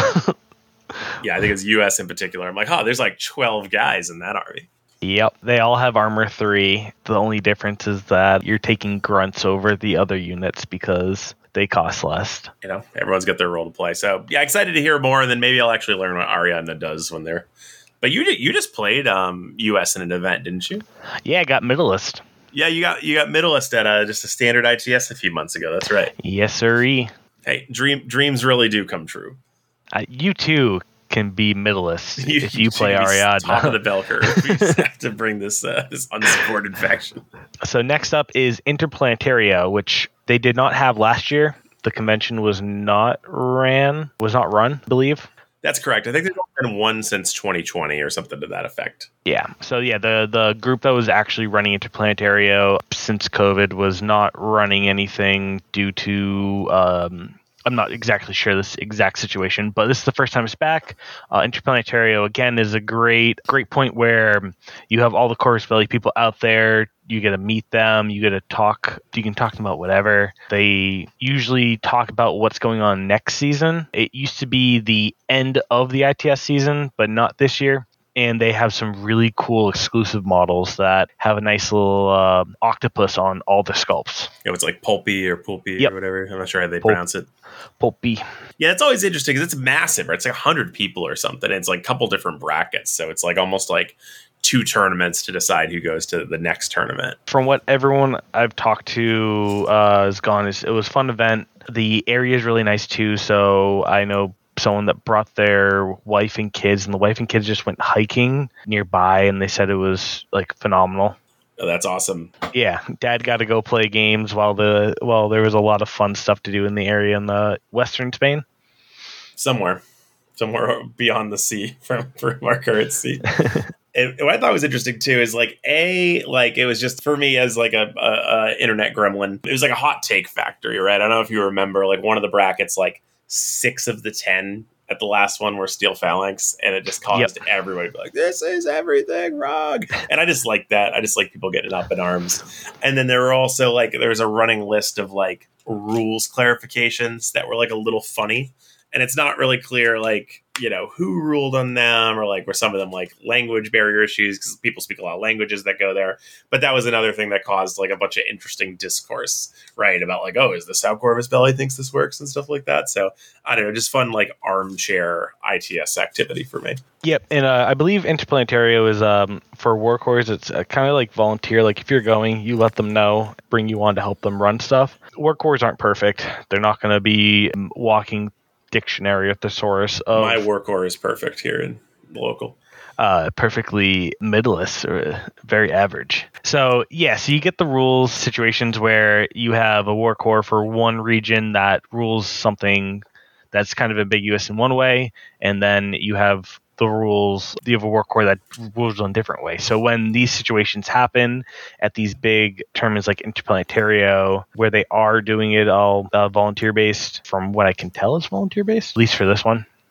Yeah, I think it's U S in particular. I'm like, oh, there's like twelve guys in that army. Yep, they all have armor three. The only difference is that you're taking grunts over the other units because they cost less. You know, everyone's got their role to play. So yeah, excited to hear more, and then maybe I'll actually learn what Ariadna does when they're. But you you just played um, U S in an event, didn't you? Yeah, I got Middleist. Yeah, you got you got Middleist at a, just a standard I T S a few months ago. That's right. Yes, sirree. Hey, dream dreams really do come true. Uh, you too can be Middleist You- if you you play should be Ariadna. top of the bell curve. We just have to bring this uh, this unsupported faction. So next up is Interplanetaria, which they did not have last year. The convention was not ran, was not run, I believe. That's correct. I think they've only been one since twenty twenty or something to that effect. Yeah. So yeah, the the group that was actually running Interplanetaria since COVID was not running anything due to um, I'm not exactly sure this exact situation, but this is the first time it's back. Uh, Interplanetaria again is a great great point where you have all the Corvus Belli people out there. You get to meet them. You get to talk. You can talk to them about whatever. They usually talk about what's going on next season. It used to be the end of the I T S season, but not this year. And they have some really cool exclusive models that have a nice little uh, octopus on all the sculpts. You know, it's like Pulpy or Pulpy Yep. or whatever. I'm not sure how they Pul- pronounce it. Pulpy. Yeah, it's always interesting because it's massive, right? It's like one hundred people or something. It's like a couple different brackets. So it's like almost like two tournaments to decide who goes to the next tournament. From what everyone I've talked to uh, has gone, is it was a fun event. The area is really nice too. So I know someone that brought their wife and kids, and the wife and kids just went hiking nearby, and they said it was like phenomenal. Oh, that's awesome. Yeah, Dad got to go play games while the while there was a lot of fun stuff to do in the area in the western Spain. Somewhere, somewhere beyond the sea from, from our current seat. And what I thought was interesting too is like a like it was just for me as like a, a, a internet gremlin. It was like a hot take factory, right? I don't know if you remember, like one of the brackets, like six of the ten at the last one were Steel Phalanx, and it just caused Yep. everybody to be like, "This is everything wrong." And I just like that. I just like people getting up in arms. And then there were also like there was a running list of like rules clarifications that were like a little funny. And it's not really clear, like, you know, who ruled on them, or like were some of them like language barrier issues because people speak a lot of languages that go there. But that was another thing that caused like a bunch of interesting discourse, right? About like, oh, is this how Corvus Belli thinks this works and stuff like that. So I don't know, just fun like armchair I T S activity for me. Yep, and uh, I believe Interplanetaria is um, for Warcores. It's uh, kind of like volunteer. Like if you're going, you let them know, bring you on to help them run stuff. Warcores aren't perfect. They're not going to be um, walking dictionary or thesaurus of My workhorse is perfect here in the local. uh, perfectly middleless or very average. So yeah, so you get the rules situations where you have a war core for one region that rules something that's kind of ambiguous in one way, and then you have the rules, you have a war core that rules in a different way. So when these situations happen at these big tournaments like Interplanetario, where they are doing it all uh, volunteer based, from what I can tell, it's volunteer based, at least for this one.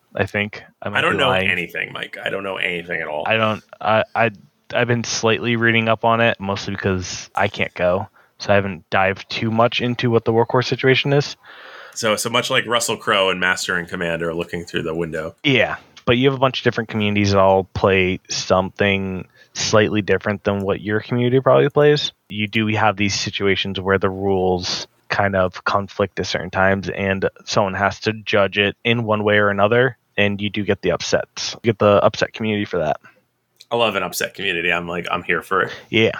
I think. I, might I don't be know lying. anything, Mike. I don't know anything at all. I don't. I, I I've been slightly reading up on it, mostly because I can't go, so I haven't dived too much into what the Workhorse situation is. So, so much like Russell Crowe and Master and Commander looking through the window. Yeah, but you have a bunch of different communities that all play something slightly different than what your community probably plays. You do have these situations where the rules kind of conflict at certain times, and someone has to judge it in one way or another, and you do get the upsets. You get the upset community for that. I love an upset community. I'm like, I'm here for it. Yeah.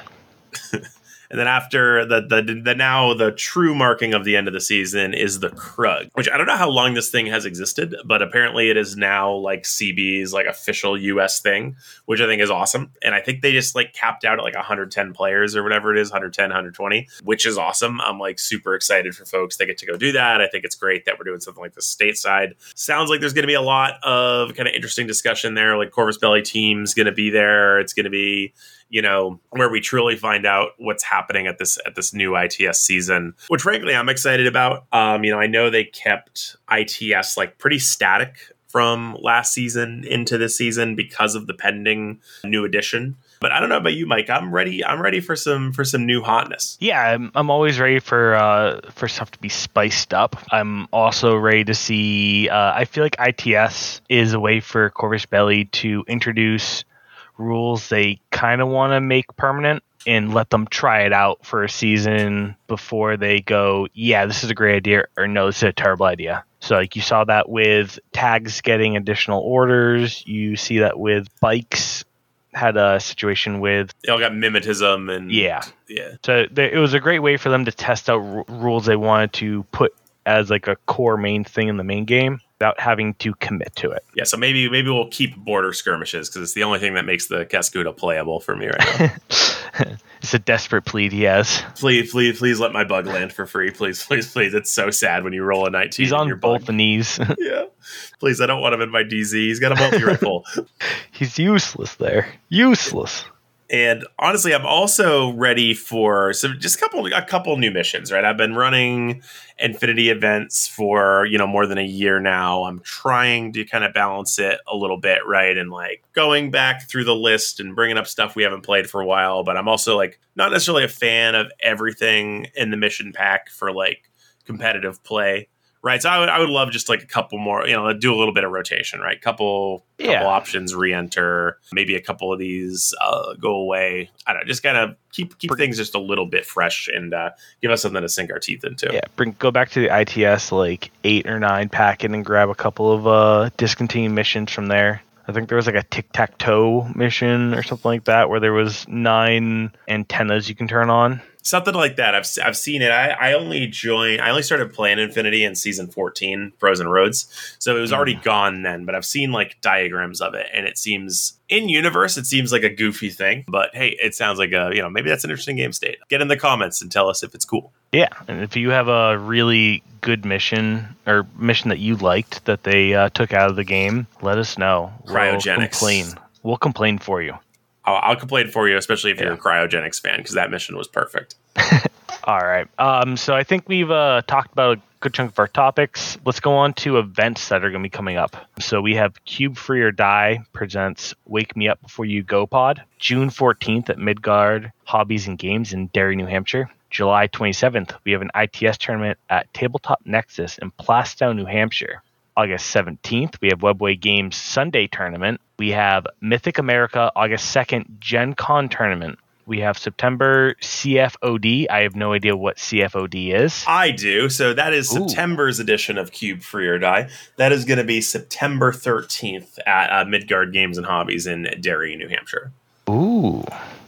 And then after the, the the now the true marking of the end of the season is the Krug, which I don't know how long this thing has existed, but apparently it is now like C B's like official U S thing, which I think is awesome. And I think they just like capped out at like one hundred ten players or whatever it is, one hundred ten, one hundred twenty, which is awesome. I'm like super excited for folks that get to go do that. I think it's great that we're doing something like this stateside. Sounds like there's going to be a lot of kind of interesting discussion there. Like Corvus Belli team's going to be there. It's going to be, you know, where we truly find out what's happening at this at this new I T S season, which frankly I'm excited about. Um, you know, I know they kept I T S like pretty static from last season into this season because of the pending new edition. But I don't know about you, Mike. I'm ready. I'm ready for some for some new hotness. Yeah, I'm, I'm always ready for uh, for stuff to be spiced up. I'm also ready to see. Uh, I feel like I T S is a way for Corvus Belli to introduce rules they kind of want to make permanent and let them try it out for a season before they go, yeah, this is a great idea, or no, this is a terrible idea. So like you saw that with tags getting additional orders. You see that with bikes had a situation with They all got mimetism and yeah yeah. So they, it was a great way for them to test out r- rules they wanted to put as like a core main thing in the main game without having to commit to it. Yeah, so maybe maybe we'll keep border skirmishes because it's the only thing that makes the Cascuda playable for me right now. It's a desperate plea he has. Please, please, please let my bug land for free. Please, please, please. It's so sad when you roll a nineteen. He's on your both bug. the knees. Yeah. Please, I don't want him in my D Z. He's got a multi-rifle. He's useless there. Useless. And honestly, I'm also ready for some just a couple a couple new missions, right? I've been running Infinity events for, you know, more than a year now. I'm trying to kind of balance it a little bit, right? And like going back through the list and bringing up stuff we haven't played for a while, but I'm also like not necessarily a fan of everything in the mission pack for like competitive play. Right, so I would I would love just like a couple more, you know, do a little bit of rotation, right? Couple couple Yeah. options, re-enter, maybe a couple of these uh, go away. I don't know, just kind of keep keep things just a little bit fresh and uh, give us something to sink our teeth into. Yeah, bring go back to the I T S like eight or nine packet and grab a couple of uh, discontinued missions from there. I think there was like a tic-tac-toe mission or something like that where there was nine antennas you can turn on. Something like that. I've I've seen it. I, I only joined. I only started playing Infinity in season fourteen, Frozen Roads. So it was already gone then. But I've seen like diagrams of it, and it seems in universe. It seems like a goofy thing. But hey, it sounds like a you know maybe that's an interesting game state. Get in the comments and tell us if it's cool. Yeah, and if you have a really good mission or mission that you liked that they uh, took out of the game, let us know. Cryogenics. We'll complain. We'll complain for you. I'll, I'll complain for you, especially if Yeah. you're a Cryogenics fan, because that mission was perfect. All right. Um, so I think we've uh, talked about a good chunk of our topics. Let's go on to events that are going to be coming up. So we have Cube Free or Die presents Wake Me Up Before You Go Pod, June fourteenth at Midgard Hobbies and Games in Derry, New Hampshire. July twenty-seventh, we have an I T S tournament at Tabletop Nexus in Plastow, New Hampshire. August seventeenth, we have Webway Games Sunday Tournament. We have Mythic America August second Gen Con Tournament. We have September C F O D. I have no idea what C F O D is. I do. So that is Ooh. September's edition of Cube Free or Die. That is going to be September thirteenth at uh, Midgard Games and Hobbies in Derry, New Hampshire. Ooh.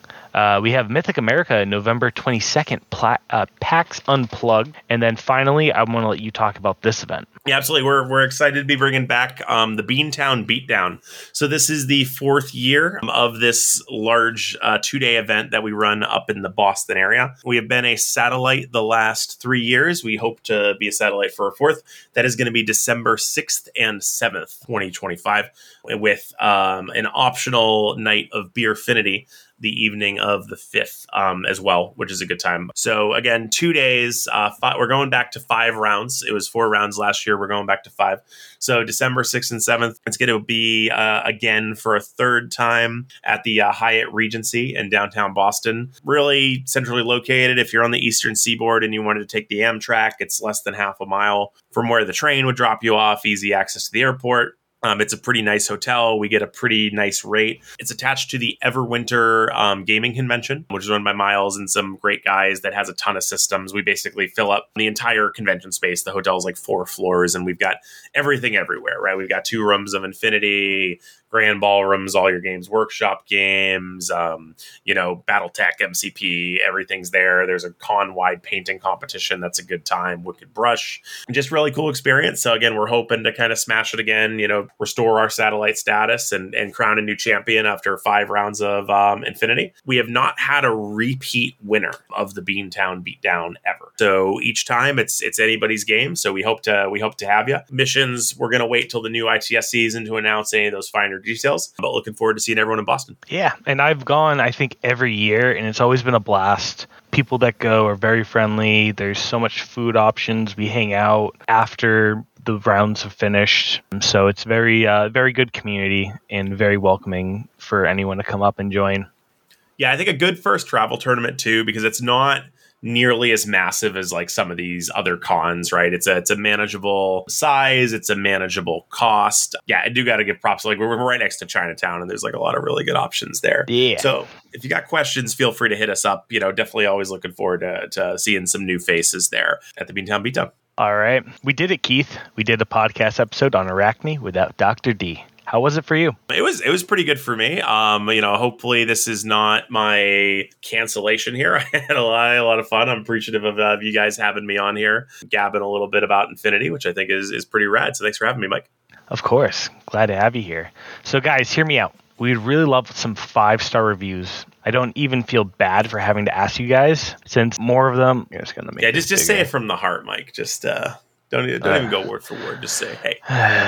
Uh, we have Mythic America November twenty-second, Pla- uh, PAX Unplugged. And then finally, I want to let you talk about this event. Yeah, absolutely. We're we're excited to be bringing back um, the Beantown Beatdown. So this is the fourth year of this large uh, two-day event that we run up in the Boston area. We have been a satellite the last three years. We hope to be a satellite for a fourth. That is going to be December sixth and seventh, twenty twenty-five, with um, an optional night of Beerfinity. the evening of the fifth um, as well, which is a good time. So again, two days. Uh, five, we're going back to five rounds. It was four rounds last year. We're going back to five. So December sixth and seventh, it's going to be uh, again for a third time at the uh, Hyatt Regency in downtown Boston. Really centrally located. If you're on the Eastern Seaboard and you wanted to take the Amtrak, it's less than half a mile from where the train would drop you off. Easy access to the airport. Um, it's a pretty nice hotel. We get a pretty nice rate. It's attached to the Everwinter um, Gaming Convention, which is run by Miles and some great guys that has a ton of systems. We basically fill up the entire convention space. The hotel's like four floors, and we've got everything everywhere, right? We've got two rooms of Infinity, grand ballrooms, all your Games Workshop games, um, you know, Battletech, M C P, everything's there. There's a con-wide painting competition. That's a good time. Wicked Brush. And just really cool experience. So again, we're hoping to kind of smash it again, you know, restore our satellite status and, and crown a new champion after five rounds of um, Infinity. We have not had a repeat winner of the Beantown Beatdown ever. So each time it's it's anybody's game. So we hope to we hope to have you. Missions, we're going to wait till the new I T S season to announce any of those finer details, but looking forward to seeing everyone in Boston. Yeah, and I've gone, I think, every year, and it's always been a blast. People that go are very friendly. There's so much food options. We hang out after the rounds have finished. So it's very, uh, very good community and very welcoming for anyone to come up and join. Yeah, I think a good first travel tournament too, because it's not nearly as massive as like some of these other cons, right? It's a it's a manageable size, it's a manageable cost. Yeah, I do got to give props. Like we're, we're right next to Chinatown, and there's like a lot of really good options there. Yeah. So if you got questions, feel free to hit us up. You know, definitely always looking forward to, to seeing some new faces there at the Beantown Beatdown. All right, we did it, Keith. We did a podcast episode on Arachne without Doctor D. How was it for you? It was it was pretty good for me. Um, you know, hopefully this is not my cancellation here. I had a lot, a lot of fun. I'm appreciative of, uh, of you guys having me on here, gabbing a little bit about Infinity, which I think is is pretty rad. So thanks for having me, Mike. Of course. Glad to have you here. So guys, hear me out. We'd really love some five-star reviews. I don't even feel bad for having to ask you guys, since more of them... I'm just gonna make yeah, just, just say it from the heart, Mike. Just... uh Don't, even, don't uh, even go word for word. Just say, hey.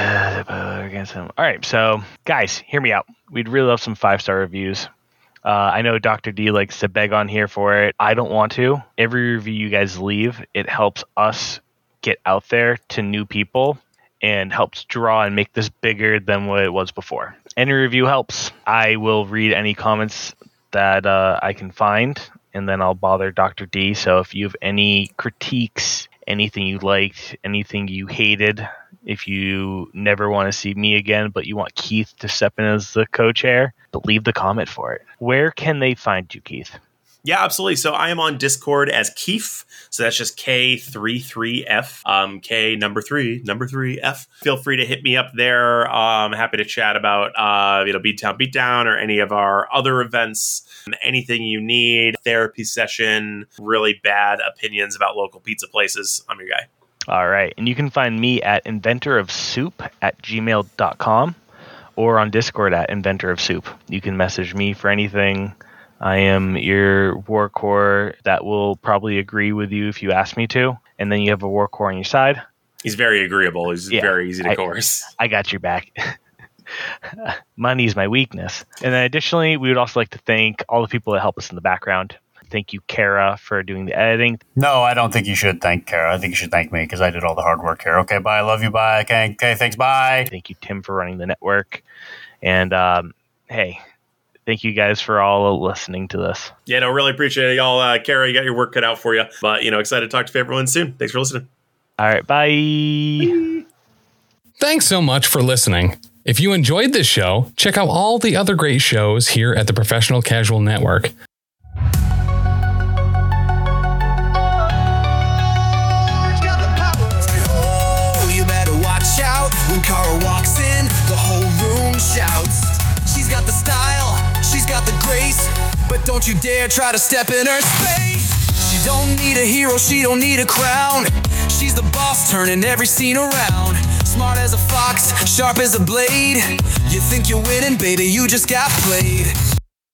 Against him. All right. So, guys, hear me out. We'd really love some five-star reviews. Uh, I know Doctor D likes to beg on here for it. I don't want to. Every review you guys leave, it helps us get out there to new people and helps draw and make this bigger than what it was before. Any review helps. I will read any comments that uh, I can find, and then I'll bother Doctor D. So if you have any critiques, anything you liked, anything you hated, if you never want to see me again, but you want Keith to step in as the co-chair, but leave the comment for it. Where can they find you, Keith? Yeah, absolutely. So I am on Discord as Keith. So that's just K thirty-three F, um, K number three, number three F. Feel free to hit me up there. Um, happy to chat about, uh, you know, Beattown Beatdown or any of our other events. Anything you need, therapy session, really bad opinions about local pizza places. I'm your guy. All right. And you can find me at inventor of soup at gmail dot com or on Discord at inventor of soup. You can message me for anything. I am your war core that will probably agree with you if you ask me to. And then you have a war core on your side. He's very agreeable. He's yeah, very easy to I, coerce. I got your back. Money's my weakness. And then additionally, we would also like to thank all the people that help us in the background. Thank you, Kara, for doing the editing. No, I don't think you should thank Kara. I think you should thank me because I did all the hard work here. Okay, bye. Love you. Bye. Okay, okay thanks. Bye. Thank you, Tim, for running the network. And um, hey, thank you guys for all listening to this. Yeah, no, really appreciate it, y'all. Uh, Kara, you got your work cut out for you. But, you know, excited to talk to everyone soon. Thanks for listening. All right, bye. Thanks so much for listening. If you enjoyed this show, check out all the other great shows here at the Professional Casual Network. Oh, you better watch out when Kara walks in, the whole room shouts. She's got the style, she's got the grace, but don't you dare try to step in her space. She don't need a hero, she don't need a crown. She's the boss turning every scene around. Smart as a fox, sharp as a blade. You think you're winning, baby, you just got played.